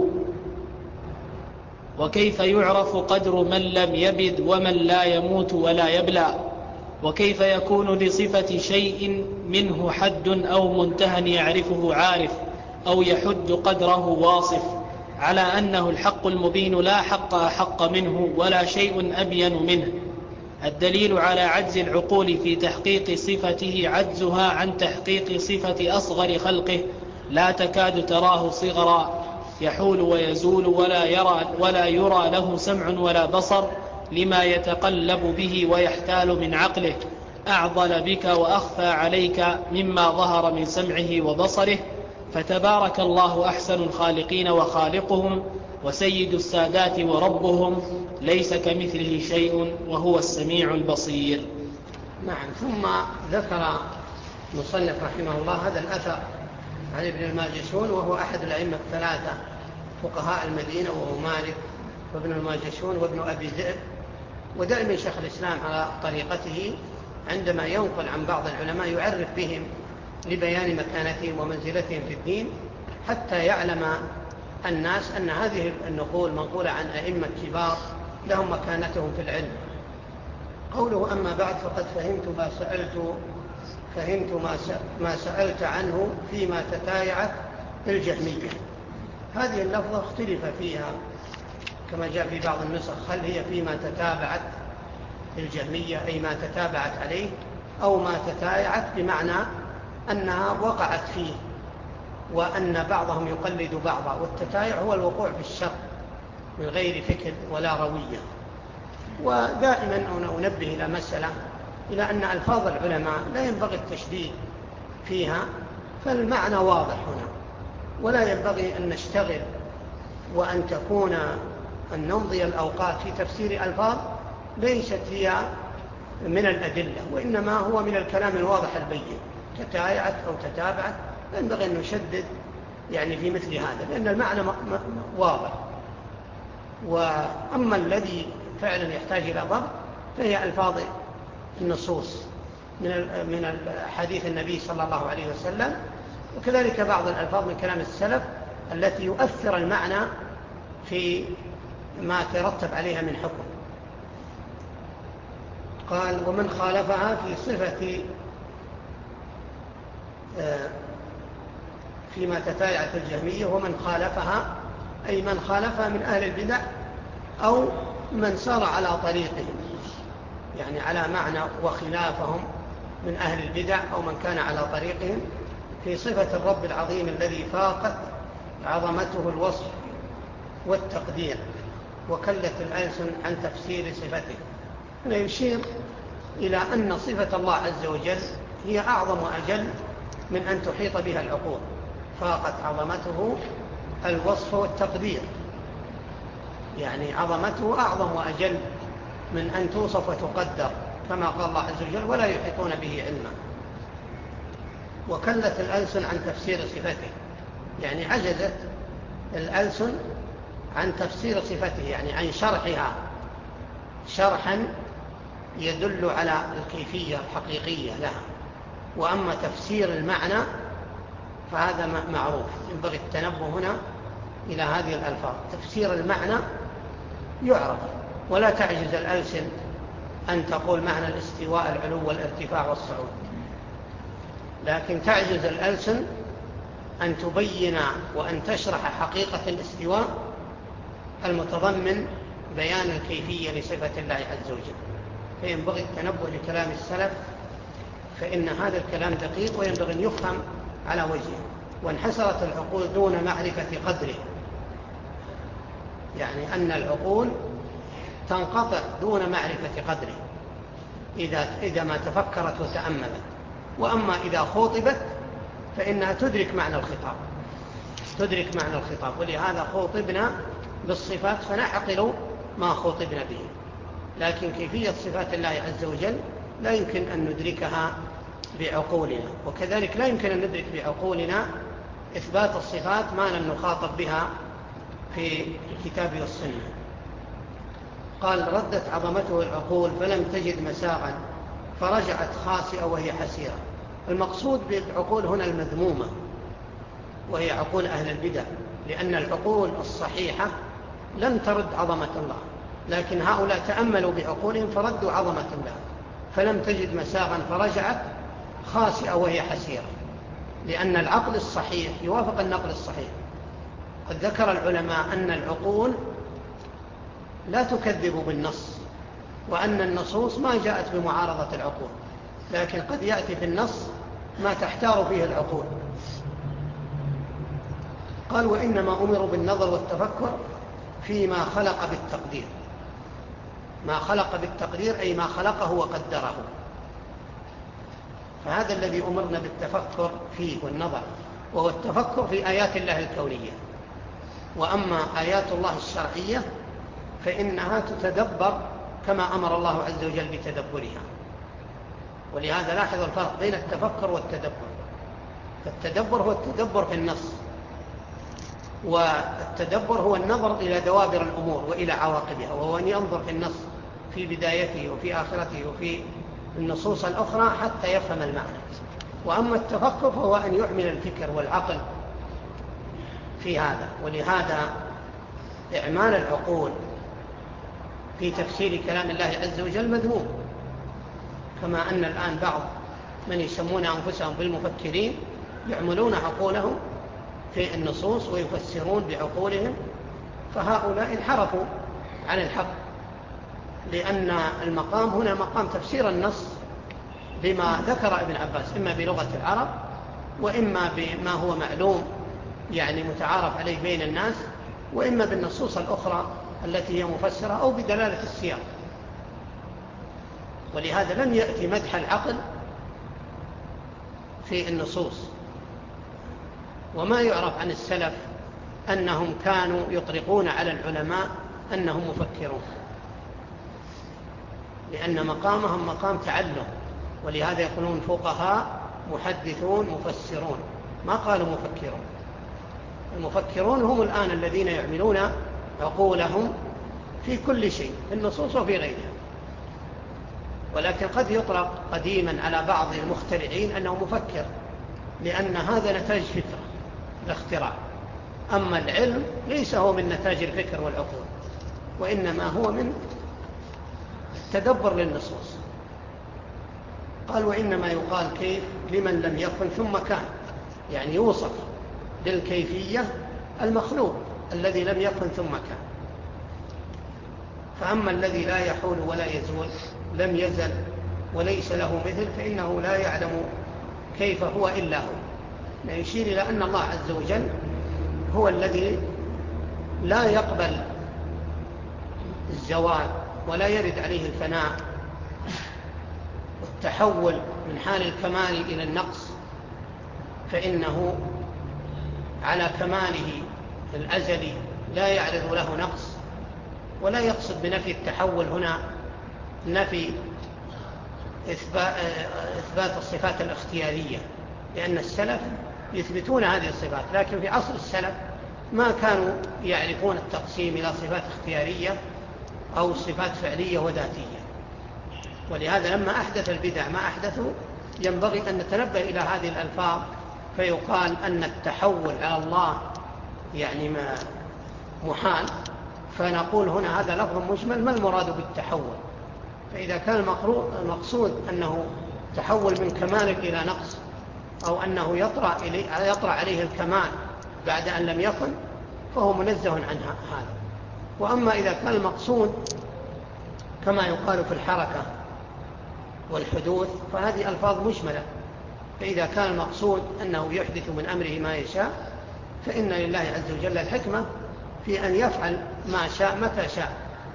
وكيف يعرف قدر من لم يبد ومن لا يموت ولا يبلى، وكيف يكون لصفة شيء منه حد أو منتهى يعرفه عارف أو يحد قدره واصف، على أنه الحق المبين لا حق أحق منه ولا شيء أبين منه. الدليل على عجز العقول في تحقيق صفته عجزها عن تحقيق صفة أصغر خلقه لا تكاد تراه صغرا، يحول ويزول ولا يرى, ولا يرى له سمع ولا بصر لما يتقلب به ويحتال من عقله، أعضل بك وأخفى عليك مما ظهر من سمعه وبصره. فتبارك الله أحسن الخالقين وخالقهم وسيد السادات وربهم، ليس كمثله شيء وهو السميع البصير. نعم. ثم ذكر مصنف رحمه الله هذا الأثر عن ابن الماجشون، وهو أحد الأئمة الثلاثة فقهاء المدينة، وهو مالك وابن الماجشون وابن أبي ذئب. ودائما شيخ الإسلام على طريقته عندما ينقل عن بعض العلماء يعرف بهم لبيان مكانتهم ومنزلتهم في الدين، حتى يعلم الناس أن هذه النقول منقولة عن أئمة كبار لهم مكانتهم في العلم. قوله أما بعد فقد فهمت ما سألت فهمت ما سألت عنه فيما تتايعت الجهمية. هذه اللفظة اختلف فيها كما جاء في بعض النسخ، هل هي فيما تتابعت الجهمية أي ما تتابعت عليه، أو ما تتايعت بمعنى أنها وقعت فيه وأن بعضهم يقلد بعضا. والتتايع هو الوقوع في الشر من غير فكر ولا روية. ودائما أنا أنبه إلى مسألة، إلى أن ألفاظ العلماء لا ينبغي التشديد فيها، فالمعنى واضح هنا، ولا ينبغي أن نشتغل وأن تكون أن نمضي الأوقات في تفسير ألفاظ ليست هي من الأدلة، وإنما هو من الكلام الواضح البين. تتايعت أو تتابعت لا ينبغي أن نشدد يعني في مثل هذا، لأن المعنى واضح. وأما الذي فعلا يحتاج إلى ضبط فهي ألفاظ النصوص من من حديث النبي صلى الله عليه وسلم، وكذلك بعض الألفاظ من كلام السلف التي يؤثر المعنى في ما ترتب عليها من حكم. قال ومن خالفها في صفة فيما تتايعت الجهمية، ومن خالفها أي من خالفها من أهل البدع أو من سار على طريقهم، يعني على معنى وخلافهم من أهل البدع أو من كان على طريقهم في صفة الرب العظيم الذي فاقت عظمته الوصف والتقدير وكلت الألسن عن تفسير صفته. هنا يشير إلى أن صفة الله عز وجل هي أعظم وأجل من أن تحيط بها العقول، فاقت عظمته الوصف والتقدير، يعني عظمته أعظم وأجل من أن توصف وتقدر كما قال الله عز وجل ولا يحيطون به علما. وكلت الألسن عن تفسير صفته، يعني عجزت الألسن عن تفسير صفته، يعني عن شرحها شرحا يدل على الكيفية الحقيقية لها. وأما تفسير المعنى فهذا معروف، ينبغي التنبه هنا إلى هذه الألفاظ. تفسير المعنى يعرف، ولا تعجز الألسن أن تقول معنى الاستواء العلو والارتفاع والصعود، لكن تعجز الألسن أن تبين وأن تشرح حقيقة الاستواء المتضمن بيان الكيفية لصفة الله عز وجل. فينبغي التنبه لكلام السلف، فإن هذا الكلام دقيق وينبغي أن يفهم على وجهه. وانحسرت العقول دون معرفة قدره، يعني أن العقول تنقطع دون معرفة قدره إذا, إذا ما تفكرت وتأملت. وأما إذا خوطبت فإنها تدرك معنى الخطاب تدرك معنى الخطاب ولهذا خوطبنا بالصفات فنعقل ما خوطبنا به، لكن كيفية صفات الله عز وجل لا يمكن أن ندركها بعقولنا، وكذلك لا يمكن أن ندرك بعقولنا إثبات الصفات ما لم نخاطب بها في الكتاب والسنة. قال ردت عظمته العقول فلم تجد مساغا فرجعت خاسئة وهي حسيرة. المقصود بالعقول هنا المذمومة، وهي عقول أهل البدع، لأن العقول الصحيحة لم ترد عظمة الله، لكن هؤلاء تأملوا بعقولهم فردوا عظمة الله، فلم تجد مساغا فرجعت خاسئة وهي حسيرة، لأن العقل الصحيح يوافق النقل الصحيح. قد ذكر العلماء أن العقول لا تكذب بالنص، وأن النصوص ما جاءت بمعارضة العقول، لكن قد يأتي في النص ما تحتار فيه العقول. قال: وإنما أمروا بالنظر والتفكر فيما خلق بالتقدير. ما خلق بالتقدير أي ما خلقه وقدره، فهذا الذي أمرنا بالتفكر فيه والنظر، وهو التفكر في آيات الله الكونية. وأما آيات الله الشرعية فإنها تتدبر كما أمر الله عز وجل بتدبرها. ولهذا لاحظ الفرق بين التفكر والتدبر. فالتدبر هو التدبر في النص، والتدبر هو النظر إلى دوابر الأمور وإلى عواقبها، وهو أن ينظر في النص في بدايته وفي آخرته وفي النصوص الأخرى حتى يفهم المعنى. وأما التفكر فهو أن يعمل الفكر والعقل في هذا. ولهذا إعمال العقول في تفسير كلام الله عز وجل مذموم، كما أن الآن بعض من يسمون أنفسهم بالمفكرين يعملون عقولهم في النصوص ويفسرون بعقولهم، فهؤلاء انحرفوا عن الحق، لأن المقام هنا مقام تفسير النص بما ذكر ابن عباس، إما بلغة العرب وإما بما هو معلوم يعني متعارف عليه بين الناس، وإما بالنصوص الأخرى التي هي مفسرة أو بدلالة السياق. ولهذا لم يأتي مدح العقل في النصوص. وما يعرف عن السلف أنهم كانوا يطلقون على العلماء أنهم مفكرون، لأن مقامهم مقام تعلم. ولهذا يقولون فقهاء محدثون مفسرون، ما قالوا مفكرون. المفكرون هم الآن الذين يعملون عقولهم في كل شيء، في النصوص وفي غيرها. ولكن قد يطلق قديما على بعض المخترعين أنه مفكر، لأن هذا نتاج فكرة الاختراع. أما العلم ليس هو من نتاج الفكر والعقول، وإنما هو من التدبر للنصوص. قال: وإنما يقال كيف لمن لم يكن ثم كان، يعني يوصف بالكيفية المخلوق الذي لم يكن ثم كان. فأما الذي لا يحول ولا يزول، لم يزل وليس له مثل، فإنه لا يعلم كيف هو إلا هو. يشير إلى أن الله عز وجل هو الذي لا يقبل الزوال ولا يرد عليه الفناء والتحول من حال الكمال إلى النقص، فإنه على كماله الأزلي لا يعرض له نقص. ولا يقصد بنفي التحول هنا نفي إثبات الصفات الاختيارية، لأن السلف يثبتون هذه الصفات، لكن في عصر السلف ما كانوا يعرفون التقسيم إلى صفات اختيارية أو صفات فعلية وذاتية. ولهذا لما أحدث البدع ما أحدثوا ينبغي أن نتنبه إلى هذه الألفاظ، فيقال أن التحول على الله يعني ما محال، فنقول هنا هذا لفظ مجمل، ما المراد بالتحول؟ فإذا كان المقصود أنه تحول من كمال إلى نقص، أو أنه يطرأ, يطرأ عليه الكمال بعد أن لم يكن، فهو منزه عن هذا. وأما إذا كان المقصود كما يقال في الحركة والحدوث، فهذه ألفاظ مجملة. فإذا كان المقصود أنه يحدث من أمره ما يشاء، فإن لله عز وجل الحكمة في أن يفعل ما شاء متى شاء،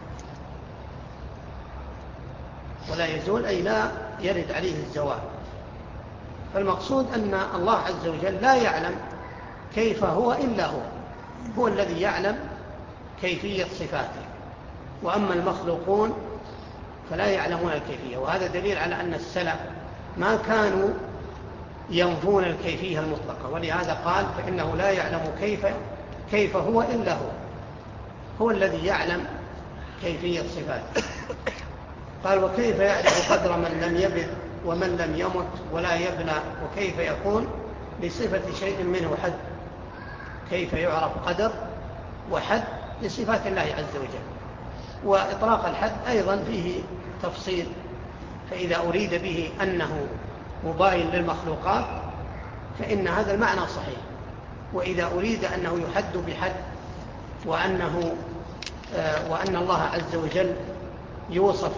ولا يزول أي لا يرد عليه الزوال. فالمقصود أن الله عز وجل لا يعلم كيف هو إلا هو، هو الذي يعلم كيفية صفاته. وأما المخلوقون فلا يعلمون الكيفية. وهذا دليل على أن السلف ما كانوا ينفون الكيفية المطلقة. ولهذا قال: فإنه لا يعلم كيف كيف هو إلا هو، هو الذي يعلم كيفية صفاته. قال: وكيف يعرف قدر من لم يبد ومن لم يمت ولا يبلى، وكيف يكون لصفة شيء منه حد؟ كيف يعرف قدر وحد لصفات الله عز وجل؟ وإطلاق الحد أيضا فيه تفصيل فإذا أريد به أنه مباين للمخلوقات فإن هذا المعنى صحيح، وإذا أريد أنه يحد بحد وأنه وأن الله عز وجل يوصف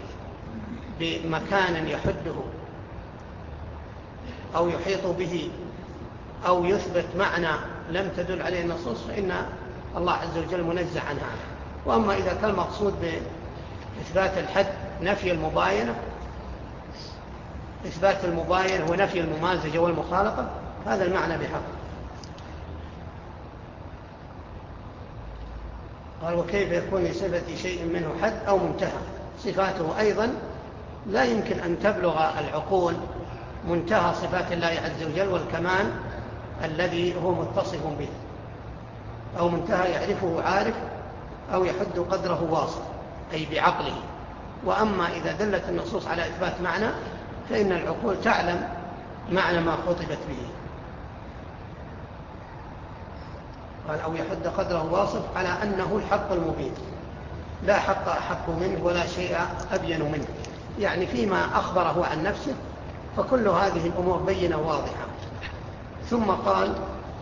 بمكان يحده أو يحيط به أو يثبت معنى لم تدل عليه النصوص فإن الله عز وجل منزه عن هذا. وأما إذا كان المقصود بإثبات الحد نفي المباينة، إثبات المباينة ونفي الممازجة والمخالطة، هذا المعنى بحق. قال وكيف يكون لصفة شيء منه حد أو منتهى؟ صفاته أيضا لا يمكن أن تبلغ العقول منتهى صفات الله عز وجل والكمال الذي هو متصف به، أو منتهى يعرفه عارف أو يحد قدره واصف أي بعقله. وأما إذا دلت النصوص على إثبات معنى فإن العقول تعلم معنى ما خطبت به. قال أو يحد قدره واصف على أنه الحق المبين، لا حق أحق منه ولا شيء أبين منه، يعني فيما أخبره عن نفسه فكل هذه الأمور بينة واضحة. ثم قال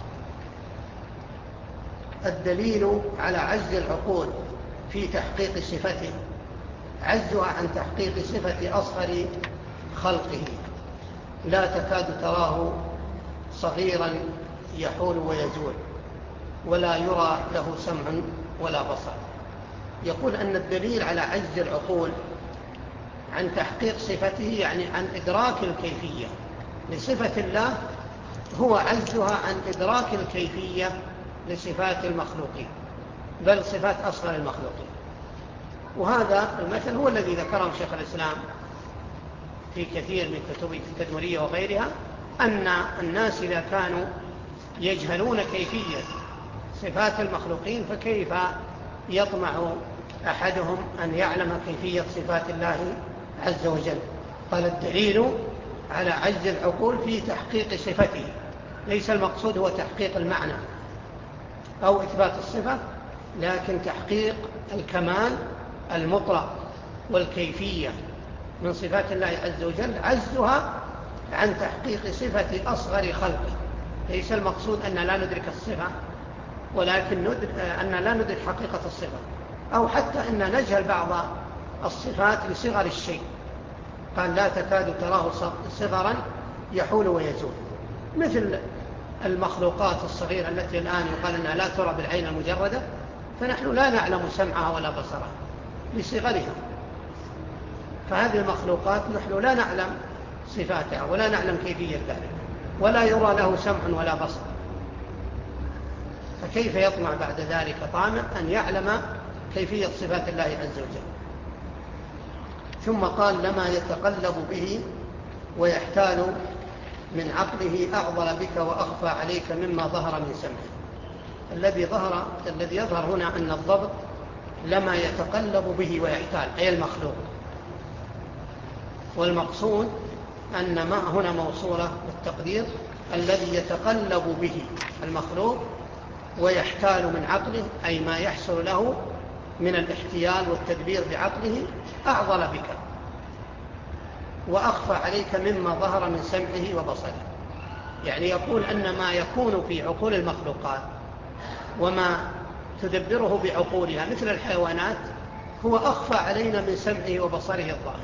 الدليل على عجز العقول في تحقيق صفته عجزها عن تحقيق صفة أصغر خلقه، لا تكاد تراه صغيرا يحول ويزول ولا يرى له سمع ولا بصر. يقول أن الدليل على عجز العقول عن تحقيق صفته يعني عن إدراك الكيفية لصفة الله هو عجزها عن إدراك الكيفية لصفات المخلوقين، بل صفات أصغر المخلوقين. وهذا المثل هو الذي ذكره شيخ الإسلام في كثير من كتبه التدمرية وغيرها، أن الناس إذا كانوا يجهلون كيفية صفات المخلوقين فكيف يطمع أحدهم أن يعلم كيفية صفات الله عز وجل. قال الدليل على عجز العقول في تحقيق صفته، ليس المقصود هو تحقيق المعنى أو إثبات الصفة، لكن تحقيق الكمال المطلق والكيفية من صفات الله عز وجل، عجزها عن تحقيق صفة أصغر خلقه. ليس المقصود أن لا ندرك الصفة، ولكن أن لا ندرك حقيقة الصفة، أو حتى أن نجهل بعض الصفات لصغر الشيء. قال لا تكاد تراه صغرا يحول ويزول، مثل المخلوقات الصغيرة التي الآن يقال أنها لا ترى بالعين المجردة، فنحن لا نعلم سمعها ولا بصرها لصغرها. فهذه المخلوقات نحن لا نعلم صفاتها ولا نعلم كيفية ذلك، ولا يرى له سمع ولا بصر، فكيف يطمع بعد ذلك طامع أن يعلم كيفية صفات الله عز وجل؟ ثم قال لما يتقلب به ويحتال من عقله أعضل بك وأخفى عليك مما ظهر من سمعه. الذي ظهر الذي يظهر هنا أن الضبط لما يتقلب به ويحتال أي المخلوق، والمقصود أن ما هنا موصولة بالتقدير الذي يتقلب به المخلوق ويحتال من عقله أي ما يحصل له من الاحتيال والتدبير بعقله أعضل بك وأخفى عليك مما ظهر من سمعه وبصره. يعني يقول أن ما يكون في عقول المخلوقات وما تدبره بعقولها مثل الحيوانات هو أخفى علينا من سمعه وبصره الظاهر.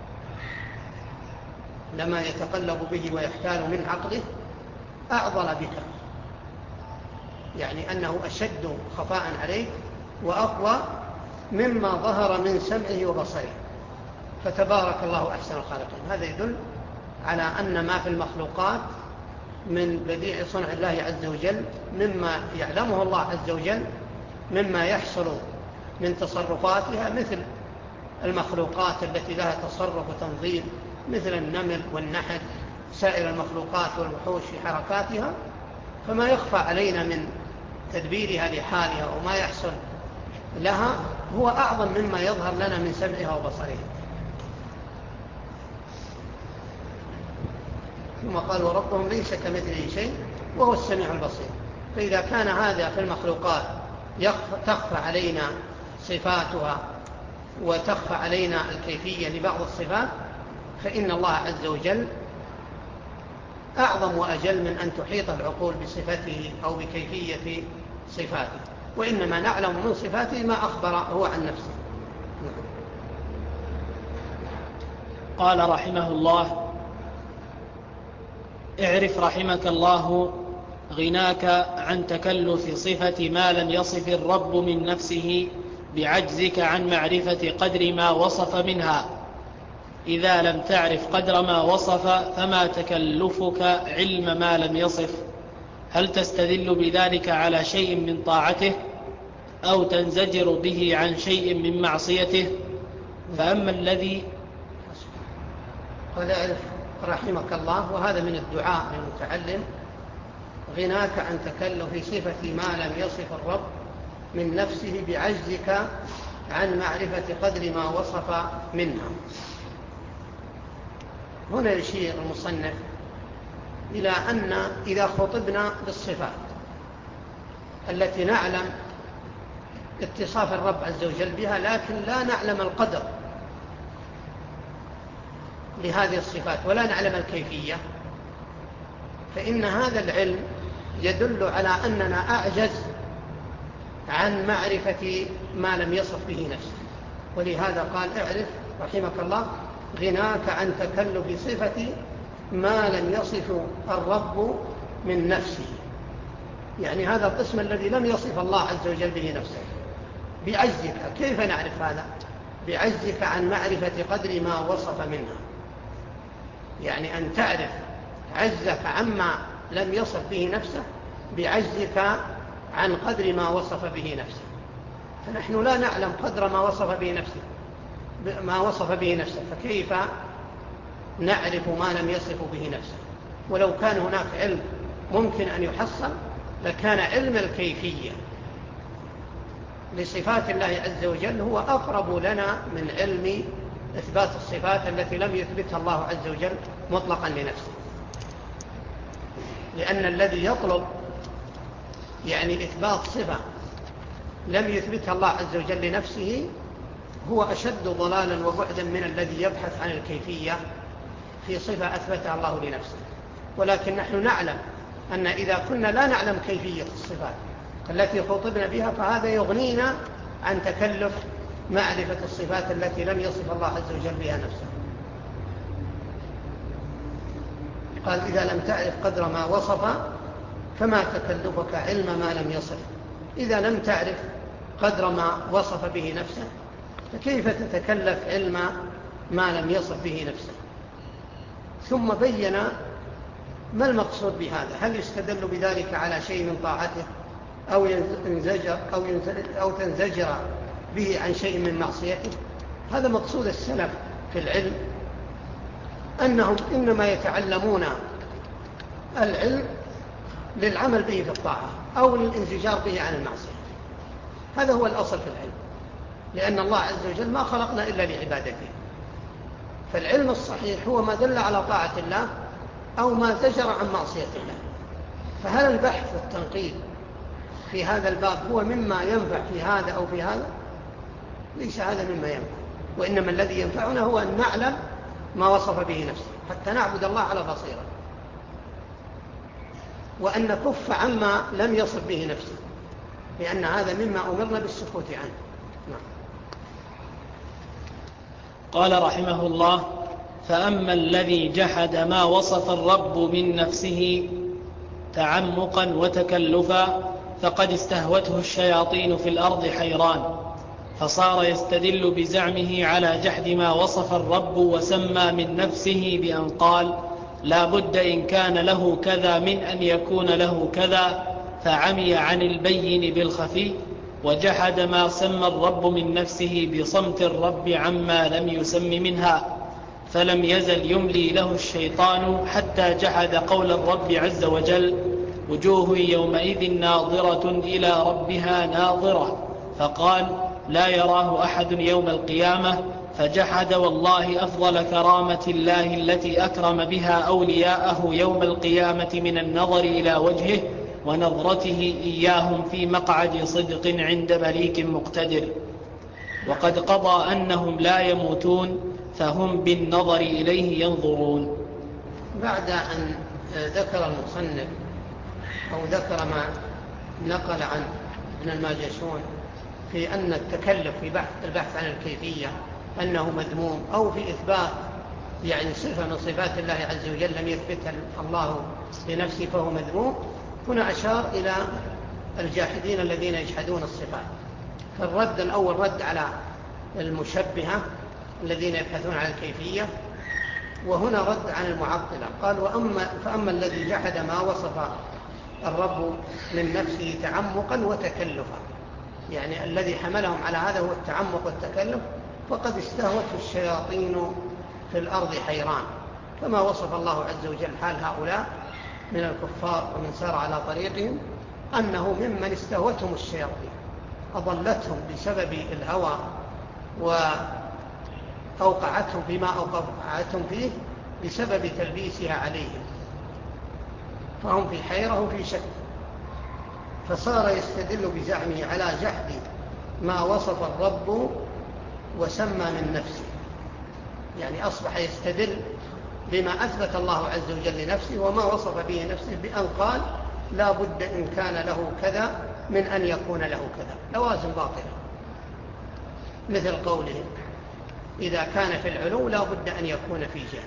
لما يتقلب به ويحتال من عقله أعضل بك، يعني أنه أشد خفاء عليك وأقوى مما ظهر من سمعه وبصره. فتبارك الله أحسن الخالقين. هذا يدل على أن ما في المخلوقات من بديع صنع الله عز وجل مما يعلمه الله عز وجل مما يحصل من تصرفاتها، مثل المخلوقات التي لها تصرف وتنظيم مثل النمل والنحل سائر المخلوقات والوحوش في حركاتها، فما يخفى علينا من تدبيرها لحالها وما يحصل لها هو أعظم مما يظهر لنا من سمعها وبصرها. ثم قال وربهم ليس كمثله شيء وهو السميع البصير. فإذا كان هذا في المخلوقات تخفى علينا صفاتها وتخفى علينا الكيفية لبعض الصفات، فإن الله عز وجل أعظم وأجل من أن تحيط العقول بصفته أو بكيفية صفاته، وإنما نعلم من صفاته ما أخبر هو عن نفسه. قال رحمه الله: اعرف رحمك الله غناك عن تكلف صفة ما لم يصف الرب من نفسه بعجزك عن معرفة قدر ما وصف منها. إذا لم تعرف قدر ما وصف فما تكلفك علم ما لم يصف؟ هل تستدل بذلك على شيء من طاعته أو تنزجر به عن شيء من معصيته؟ فأما الذي قال اعرف رحمك الله، وهذا من الدعاء للمتعلم: غناك عن تكلف صفة ما لم يصف الرب من نفسه بعجزك عن معرفة قدر ما وصف منها. هنا يشير المصنف إلى أن إذا خطبنا بالصفات التي نعلم اتصاف الرب عز وجل بها لكن لا نعلم القدر لهذه الصفات ولا نعلم الكيفية، فإن هذا العلم يدل على أننا أعجز عن معرفة ما لم يصف به نفسه. ولهذا قال اعرف رحمك الله غناك عن تكلف صفة ما لم يصف الرب من نفسه، يعني هذا القسم الذي لم يصف الله عز وجل به نفسه بعجزك. كيف نعرف هذا؟ بعجزك عن معرفة قدر ما وصف منها، يعني أن تعرف عجزك عما لم يصف به نفسه بعجزك عن قدر ما وصف به نفسه. فنحن لا نعلم قدر ما وصف به نفسه ما وصف به نفسه فكيف نعرف ما لم يصف به نفسه؟ ولو كان هناك علم ممكن أن يحصل لكان علم الكيفية لصفات الله عز وجل هو أقرب لنا من علم إثبات الصفات التي لم يثبتها الله عز وجل مطلقا لنفسه، لأن الذي يطلب يعني إثبات صفة لم يثبتها الله عز وجل لنفسه هو أشد ضلالا وبعدا من الذي يبحث عن الكيفية في صفة أثبتها الله لنفسه. ولكن نحن نعلم أن إذا كنا لا نعلم كيفية الصفات التي خطبنا بها فهذا يغنينا عن تكلف معرفة الصفات التي لم يصف الله عز وجل بها نفسه. قال إذا لم تعرف قدر ما وصف فما تكلفك علم ما لم يصف. إذا لم تعرف قدر ما وصف به نفسه فكيف تتكلف علم ما لم يصف به نفسه؟ ثم بين ما المقصود بهذا، هل يستدل بذلك على شيء من طاعته أو ينزجر أو, أو تنزجر به عن شيء من معصيته؟ هذا مقصود السلف في العلم، أنهم إنما يتعلمون العلم للعمل به في الطاعة أو للانزجار به عن المعصية. هذا هو الأصل في العلم، لأن الله عز وجل ما خلقنا إلا لعبادته. فالعلم الصحيح هو ما دل على طاعة الله أو ما زجر عن معصية الله. فهل البحث والتنقيب في هذا الباب هو مما ينفع في هذا أو في هذا؟ ليس هذا مما ينفع، وإنما الذي ينفعنا هو أن نعلم ما وصف به نفسه حتى نعبد الله على بصيرة، وأن نكف عما لم يصف به نفسه، لأن هذا مما أمرنا بالسكوت عنه. نعم. قال رحمه الله: فأما الذي جحد ما وصف الرب من نفسه تعمقا وتكلفا فقد استهوته الشياطين في الأرض حيران، فصار يستدل بزعمه على جحد ما وصف الرب وسمى من نفسه بأن قال: لا بد إن كان له كذا من أن يكون له كذا، فعمي عن البين بالخفي، وجحد ما سمى الرب من نفسه بصمت الرب عما لم يسم منها، فلم يزل يملي له الشيطان حتى جحد قول الرب عز وجل: وجوه يومئذ ناظرة إلى ربها ناظرة، فقال: لا يراه أحد يوم القيامة، فجحد والله أفضل كرامة الله التي أكرم بها أولياءه يوم القيامة من النظر إلى وجهه ونظرته إياهم في مقعد صدق عند مليك مقتدر. وقد قضى أنهم لا يموتون فهم بالنظر إليه ينظرون. بعد أن ذكر المصنف أو ذكر ما نقل عن ابن الماجشون في أن التكلف في بحث البحث عن الكيفية أنه مذموم، أو في إثبات يعني صفة من صفات الله عز وجل لم يثبتها الله لنفسه فهو مذموم، هنا أشار إلى الجاحدين الذين يجحدون الصفات. فالرد الأول رد على المشبهة الذين يبحثون عن الكيفية، وهنا رد عن المعطلة. قال وأما فأما الذي جحد ما وصف الرب من نفسه تعمقا وتكلفا، يعني الذي حملهم على هذا هو التعمق والتكلف، فقد استهوته الشياطين في الأرض حيران، كما وصف الله عز وجل حال هؤلاء من الكفار ومن سار على طريقهم أنه ممن استهوتهم الشياطين أضلتهم بسبب الهوى وأوقعتهم فيما أوقعتهم فيه بسبب تلبيسها عليهم، فهم في حيرة وفي شك. فصار يستدل بزعمه على جحد ما وصف الرب وسمى من نفسه، يعني أصبح يستدل بما أثبت الله عز وجل لنفسه وما وصف به نفسه، بأن قال لا بد إن كان له كذا من أن يكون له كذا، لوازم باطلة، مثل قوله إذا كان في العلو لا بد أن يكون في جهة،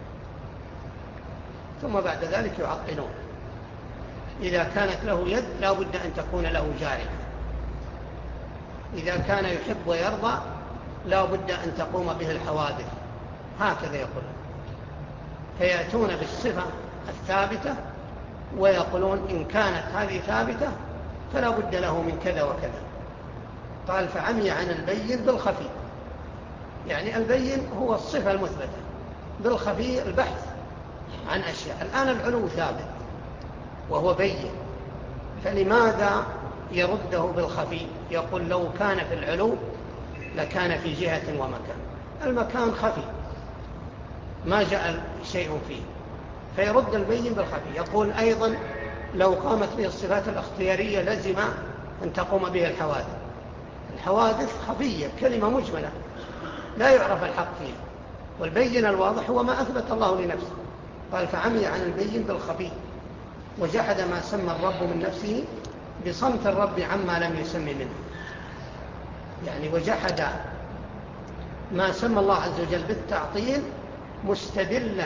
ثم بعد ذلك يعطلون. إذا كانت له يد لا بد أن تكون له جارحة، إذا كان يحب ويرضى لا بد أن تقوم به الحوادث، هكذا يقول. فيأتون بالصفة الثابتة ويقولون إن كانت هذه ثابتة فلا بد له من كذا وكذا. قال فعمي عن البين بالخفي، يعني البين هو الصفة المثبتة، بالخفي البحث عن أشياء. الآن العلو ثابت وهو بين، فلماذا يرده بالخفي؟ يقول لو كان في العلو لكان في جهة ومكان، المكان خفي ما جاء شيء فيه، فيرد البين بالخفي. يقول أيضا لو قامت به الصفات الاختيارية لزم أن تقوم به الحوادث، الحوادث خفية كلمة مجملة لا يعرف الحق فيه، والبين الواضح هو ما أثبت الله لنفسه. قال فعمي عن البين بالخفي وجحد ما سمى الرب من نفسه بصمت الرب عما لم يسم منه، يعني وجحد ما سمى الله عز وجل بالتعطيل مستدلا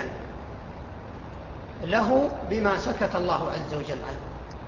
له بما سكت الله عز وجل عنه،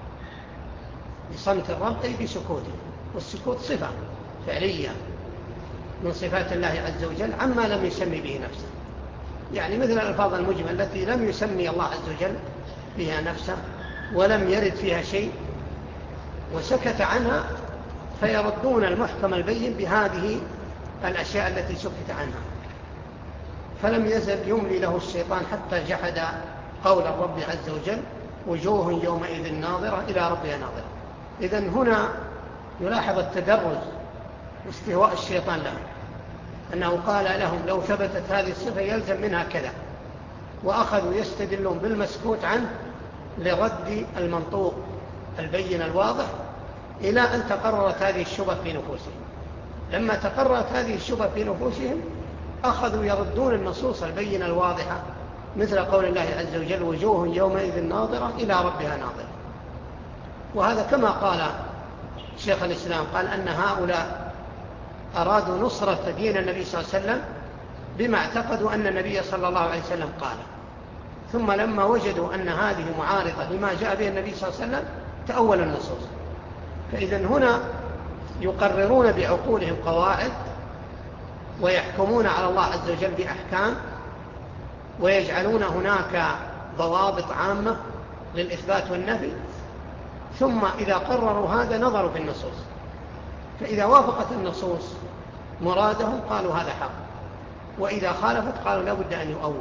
بصمت الرب أي بسكوته، والسكوت صفة فعلية من صفات الله عز وجل عما لم يسمي به نفسه، يعني مثل الألفاظ المجملة التي لم يسمي الله عز وجل بها نفسه ولم يرد فيها شيء وسكت عنها، فيردون المحكم البين بهذه الأشياء التي سكت عنها. فلم يزل يملي له الشيطان حتى جحد قول الرب عز وجل وجوه يومئذ ناظرة إلى ربها ناظرة. إذن هنا يلاحظ التدرج واستهواء الشيطان لهم، أنه قال لهم لو ثبتت هذه الصفة يلزم منها كذا، وأخذوا يستدلون بالمسكوت عنه لرد المنطوق البين الواضح، إلى أن تقررت هذه الشبهة في نفوسهم. لما تقررت هذه الشبهة في نفوسهم أخذوا يردون النصوص البين الواضحة، مثل قول الله عز وجل وجوه يومئذ ناظرة إلى ربها ناظرة. وهذا كما قال شيخ الإسلام، قال أن هؤلاء أرادوا نصرة دين النبي صلى الله عليه وسلم بما اعتقدوا أن النبي صلى الله عليه وسلم قال، ثم لما وجدوا أن هذه معارضة لما جاء به النبي صلى الله عليه وسلم تأول النصوص. فإذن هنا يقررون بعقولهم قواعد ويحكمون على الله عز وجل بأحكام، ويجعلون هناك ضوابط عامة للإثبات والنفي، ثم إذا قرروا هذا نظروا في النصوص، فإذا وافقت النصوص مرادهم قالوا هذا حق، وإذا خالفت قالوا لا بد أن يؤول.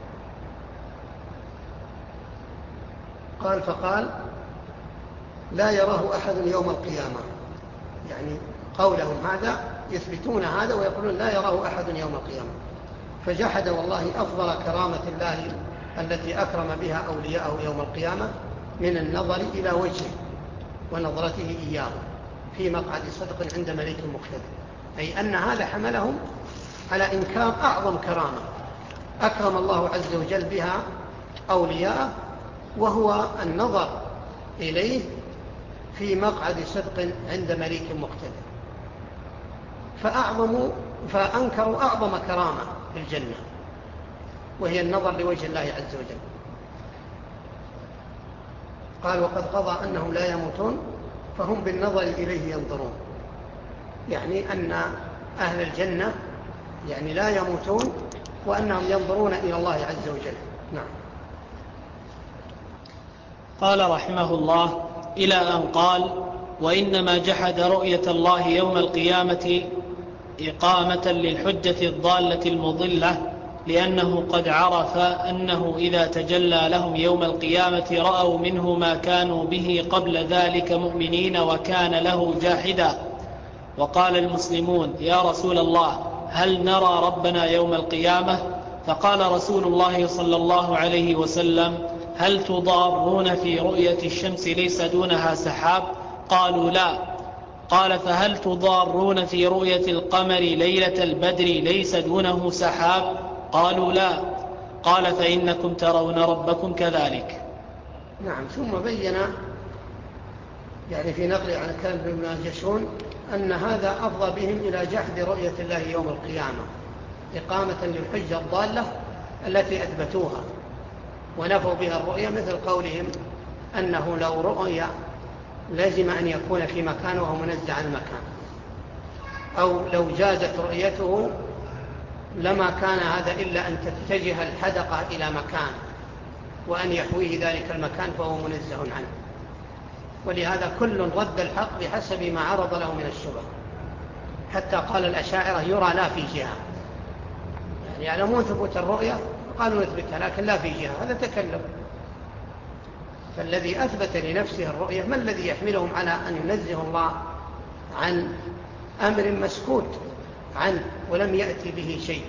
قال فقال لا يراه أحد يوم القيامة، يعني قولهم هذا يثبتون هذا ويقولون لا يراه أحد يوم القيامة. فجحد والله أفضل كرامة الله التي أكرم بها أولياءه يوم القيامة من النظر إلى وجهه ونظرته إياه في مقعد صدق عند ملك مقتدر، أي أن هذا حملهم على إنكار أعظم كرامة أكرم الله عز وجل بها أولياءه، وهو النظر إليه في مقعد صدق عند مليك مقتدر. فأعظم فأنكروا أعظم كرامة في الجنة، وهي النظر لوجه الله عز وجل. قال وقد قضى أنهم لا يموتون فهم بالنظر إليه ينظرون، يعني أن أهل الجنة يعني لا يموتون وأنهم ينظرون إلى الله عز وجل. نعم. قال رحمه الله إلى أن قال وإنما جحد رؤية الله يوم القيامة إقامة للحجة الضالة المضلة، لأنه قد عرف أنه إذا تجلى لهم يوم القيامة رأوا منه ما كانوا به قبل ذلك مؤمنين وكان له جاحدا. وقال المسلمون يا رسول الله هل نرى ربنا يوم القيامة؟ فقال رسول الله صلى الله عليه وسلم هل تضارون في رؤية الشمس ليس دونها سحاب؟ قالوا لا. قال فهل تضارون في رؤية القمر ليلة البدر ليس دونه سحاب؟ قالوا لا. قال فإنكم ترون ربكم كذلك. نعم. ثم بين يعني في نقل عن كلب بن ماجشون أن هذا أفضى بهم إلى جحد رؤية الله يوم القيامة إقامة للحجة الضالة التي أثبتوها ونفوا بها الرؤية، مثل قولهم أنه لو رؤية لازم أن يكون في مكان وهو منزع عن المكان، أو لو جازت رؤيته لما كان هذا إلا أن تتجه الحدقة إلى مكان وأن يحويه ذلك المكان فهو منزه عنه. ولهذا كل رد الحق بحسب ما عرض له من الشبه، حتى قال الأشاعرة يرى لا في جهة، يعني يعلمون ثبوت الرؤية قالوا نثبتها لكن لا في جهة، هذا تكلم. فالذي أثبت لنفسه الرؤية ما الذي يحملهم على أن ينزه الله عن أمر مسكوت عنه ولم يأتي به شيء؟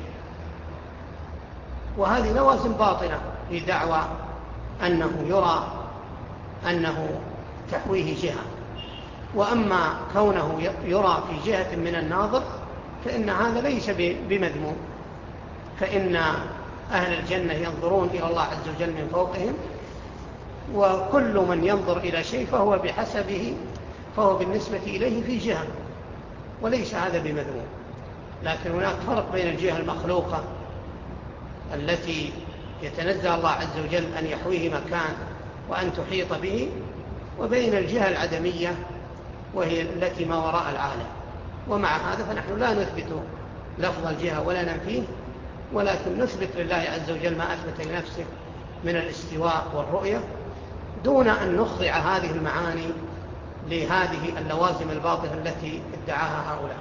وهذه لوازم باطلة في دعوى أنه يرى أنه تحويه جهة. وأما كونه يرى في جهة من الناظر فإن هذا ليس بمذموم، فإن أهل الجنة ينظرون إلى الله عز وجل من فوقهم، وكل من ينظر إلى شيء فهو بحسبه، فهو بالنسبة إليه في جهة، وليس هذا بمذموم. لكن هناك فرق بين الجهة المخلوقة التي يتنزه الله عز وجل أن يحويه مكان وأن تحيط به، وبين الجهة العدمية وهي التي ما وراء العالم. ومع هذا فنحن لا نثبت لفظ الجهة ولا ننفيه، ولكن نثبت لله عز وجل ما أثبت لنفسه من الاستواء والرؤية، دون أن نخضع هذه المعاني لهذه اللوازم الباطلة التي ادعاها هؤلاء.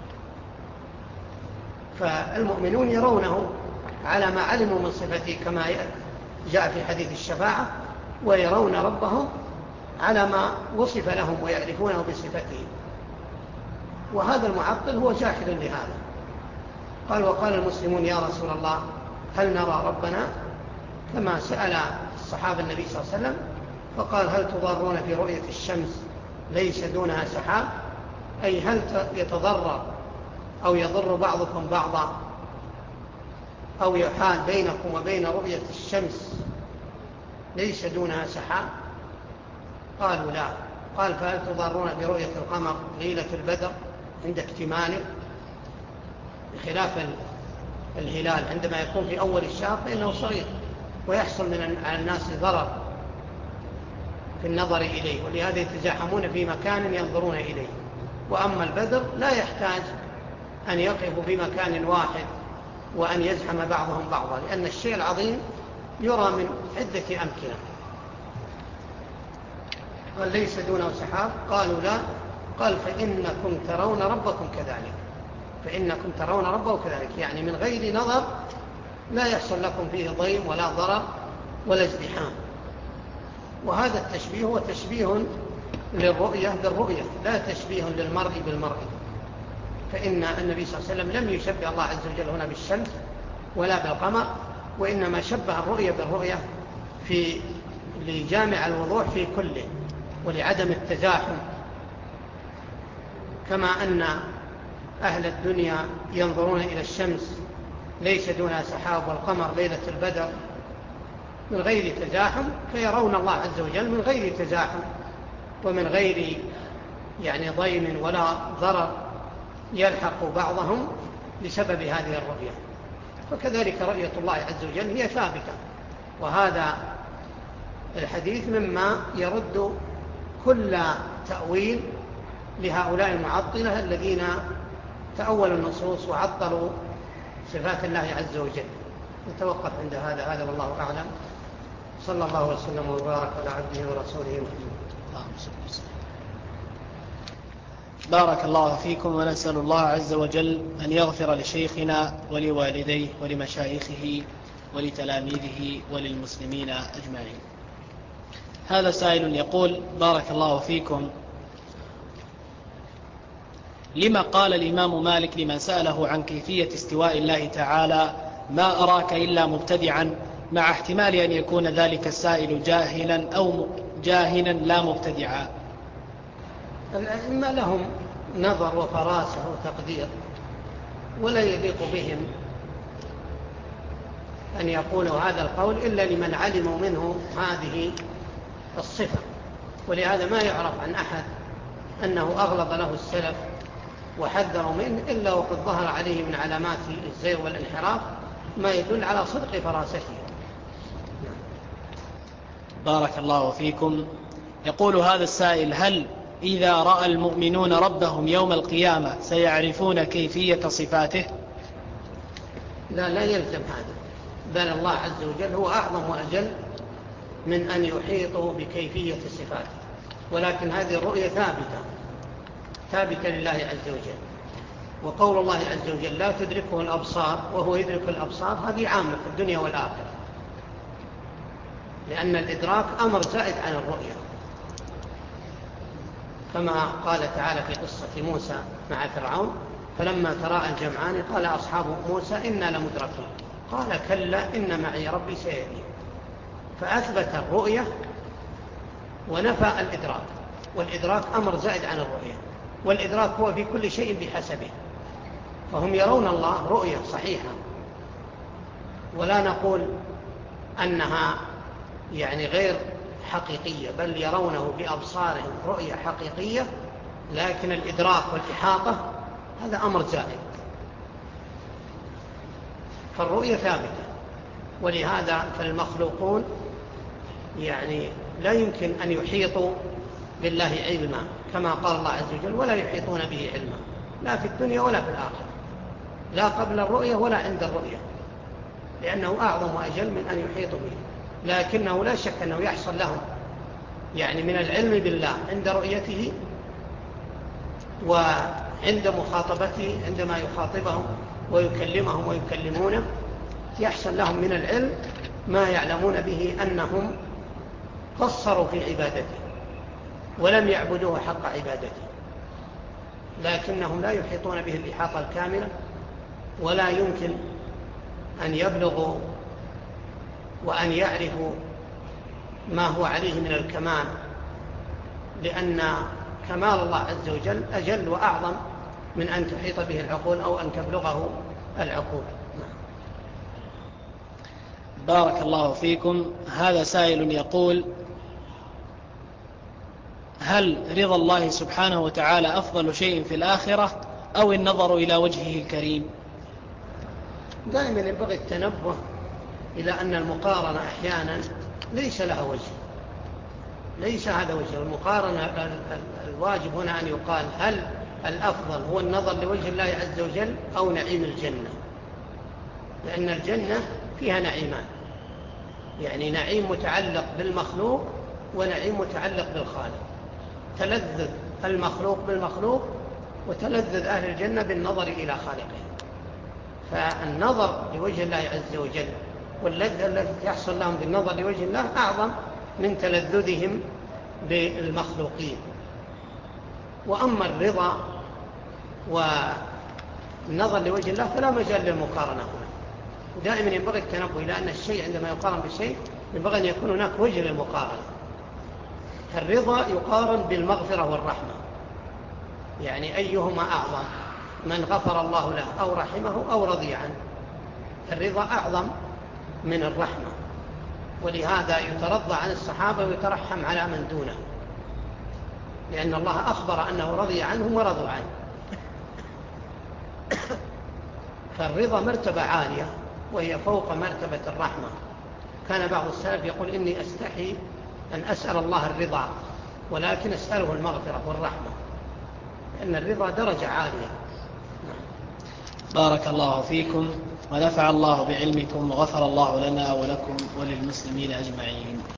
فالمؤمنون يرونه على ما علموا من صفته كما جاء في حديث الشفاعة، ويرون ربهم على ما وصف لهم ويعرفونه بصفته. وهذا المعطل هو جاحد لهذا. قال وقال المسلمون يا رسول الله هل نرى ربنا؟ كما سأل الصحابة النبي صلى الله عليه وسلم فقال هل تضارون في رؤية الشمس ليس دونها سحاب؟ أي هل يتضرر أو يضر بعضكم بعضا أو يحال بينكم وبين رؤية الشمس ليس دونها سحاب؟ قالوا لا. قال فهل تضارون برؤية القمر ليلة البدر عند اكتماله، بخلاف الهلال عندما يكون في أول الشهر فإنه صغير ويحصل من على الناس ضرر في النظر إليه، ولهذا يتزاحمون في مكان ينظرون إليه. وأما البدر لا يحتاج أن يقفوا في مكان واحد وأن يزحم بعضهم بعضا، لأن الشيء العظيم يرى من عدة أمكنة. قال ليس دونه سحاب؟ قالوا لا. قال فإنكم ترون ربكم كذلك، فإنكم ترون ربكم كذلك، يعني من غير نظر لا يحصل لكم فيه ضيم ولا ضرر ولا ازدحام. وهذا التشبيه هو تشبيه للرؤية بالرؤية، لا تشبيه للمرء بالمرء. فإن النبي صلى الله عليه وسلم لم يشبه الله عز وجل هنا بالشمس ولا بالقمر، وإنما شبه الرؤية بالرؤية في لجامع الوضوح في كله ولعدم التزاحم. كما أن أهل الدنيا ينظرون إلى الشمس ليس دونها سحاب والقمر ليلة البدر من غير تزاحم، فيرون الله عز وجل من غير تزاحم ومن غير يعني ضيم ولا ضرر يلحق بعضهم بسبب هذه الرؤية. وكذلك رؤية الله عز وجل هي ثابتة، وهذا الحديث مما يرد كل تأويل لهؤلاء المعطلة الذين تأولوا النصوص وعطلوا صفات الله عز وجل. نتوقف عند هذا هذا والله أعلم. صلى الله وسلم وبارك على عبده ورسوله محمد. بارك الله فيكم، ونسأل الله عز وجل أن يغفر لشيخنا ولوالديه ولمشايخه ولتلاميذه وللمسلمين أجمعين. هذا سائل يقول: بارك الله فيكم، لما قال الإمام مالك لمن سأله عن كيفية استواء الله تعالى: ما أراك إلا مبتدعا، مع احتمال أن يكون ذلك السائل جاهلا أو جاهلا لا مبتدعا؟ الأئمة لهم نظر وفراسة وتقدير، ولا يليق بهم أن يقولوا هذا القول إلا لمن علموا منه هذه الصفة. ولهذا ما يعرف عن أحد أنه أغلظ له السلف وحذروا منه إلا وقد ظهر عليه من علامات الزيغ والانحراف ما يدل على صدق فراسته. بارك الله فيكم. يقول هذا السائل: هل إذا رأى المؤمنون ربهم يوم القيامة سيعرفون كيفية صفاته؟ لا لا يلزم هذا، بل الله عز وجل هو أعظم وأجل من أن يحيطوا بكيفية صفاته، ولكن هذه الرؤية ثابتة ثابتة لله عز وجل. وقول الله عز وجل: لا تدركه الأبصار وهو يدرك الأبصار، هذه عامة في الدنيا والآخرة، لأن الإدراك أمر زائد عن الرؤية، كما قال تعالى في قصة موسى مع فرعون: فلما تراءى الجمعان قال أصحاب موسى إنا لمدركون قال كلا إن معي ربي سيهدين. فأثبت الرؤية ونفى الإدراك، والإدراك أمر زائد عن الرؤية، والإدراك هو في كل شيء بحسبه. فهم يرون الله رؤية صحيحة، ولا نقول أنها يعني غير حقيقية، بل يرونه بأبصارهم رؤية حقيقية، لكن الإدراك والإحاطة هذا أمر زائد. فالرؤية ثابتة، ولهذا فالمخلوقون يعني لا يمكن أن يحيطوا بالله علما، كما قال الله عز وجل: ولا يحيطون به علما، لا في الدنيا ولا في الآخرة، لا قبل الرؤية ولا عند الرؤية، لأنه أعظم وأجل من أن يحيطوا به. لكنه لا شك أنه يحصل لهم يعني من العلم بالله عند رؤيته، وعند مخاطبته عندما يخاطبهم ويكلمهم ويكلمونه يحصل لهم من العلم ما يعلمون به أنهم قصروا في عبادته ولم يعبدوه حق عبادته، لكنهم لا يحيطون به الإحاطة الكاملة، ولا يمكن أن يبلغوا وأن يعرفوا ما هو عليه من الكمال، لأن كمال الله عز وجل أجل وأعظم من أن تحيط به العقول أو أن تبلغه العقول. بارك الله فيكم. هذا سائل يقول: هل رضا الله سبحانه وتعالى أفضل شيء في الآخرة أو النظر إلى وجهه الكريم؟ دائما ينبغي التنبه إلى أن المقارنة أحيانا ليس لها وجه، ليس هذا وجه المقارنة. الواجب هنا أن يقال: هل الأفضل هو النظر لوجه الله عز وجل أو نعيم الجنة؟ لأن الجنة فيها نعيمان، يعني نعيم متعلق بالمخلوق ونعيم متعلق بالخالق. تلذذ المخلوق بالمخلوق، وتلذذ أهل الجنة بالنظر إلى خالقه. فالنظر لوجه الله عز وجل واللذة التي يحصل لهم بالنظر لوجه الله أعظم من تلذذهم بالمخلوقين. وأما الرضا والنظر لوجه الله فلا مجال للمقارنة هنا. دائما ينبغي التنبه إلى أن الشيء عندما يقارن بالشيء ينبغي أن يكون هناك وجه للمقارنة. الرضا يقارن بالمغفرة والرحمة، يعني أيهما أعظم، من غفر الله له أو رحمه أو رضي عنه. الرضا أعظم من الرحمة، ولهذا يترضى عن الصحابة ويترحم على من دونه، لأن الله أخبر أنه رضي عنهم ورضوا عنه. فالرضا مرتبة عالية وهي فوق مرتبة الرحمة. كان بعض السلف يقول إني أستحي أن أسأل الله الرضا ولكن أسأله المغفرة والرحمة، لأن الرضا درجة عالية. بارك الله فيكم ونفع الله بعلمكم وغفر الله لنا ولكم وللمسلمين أجمعين.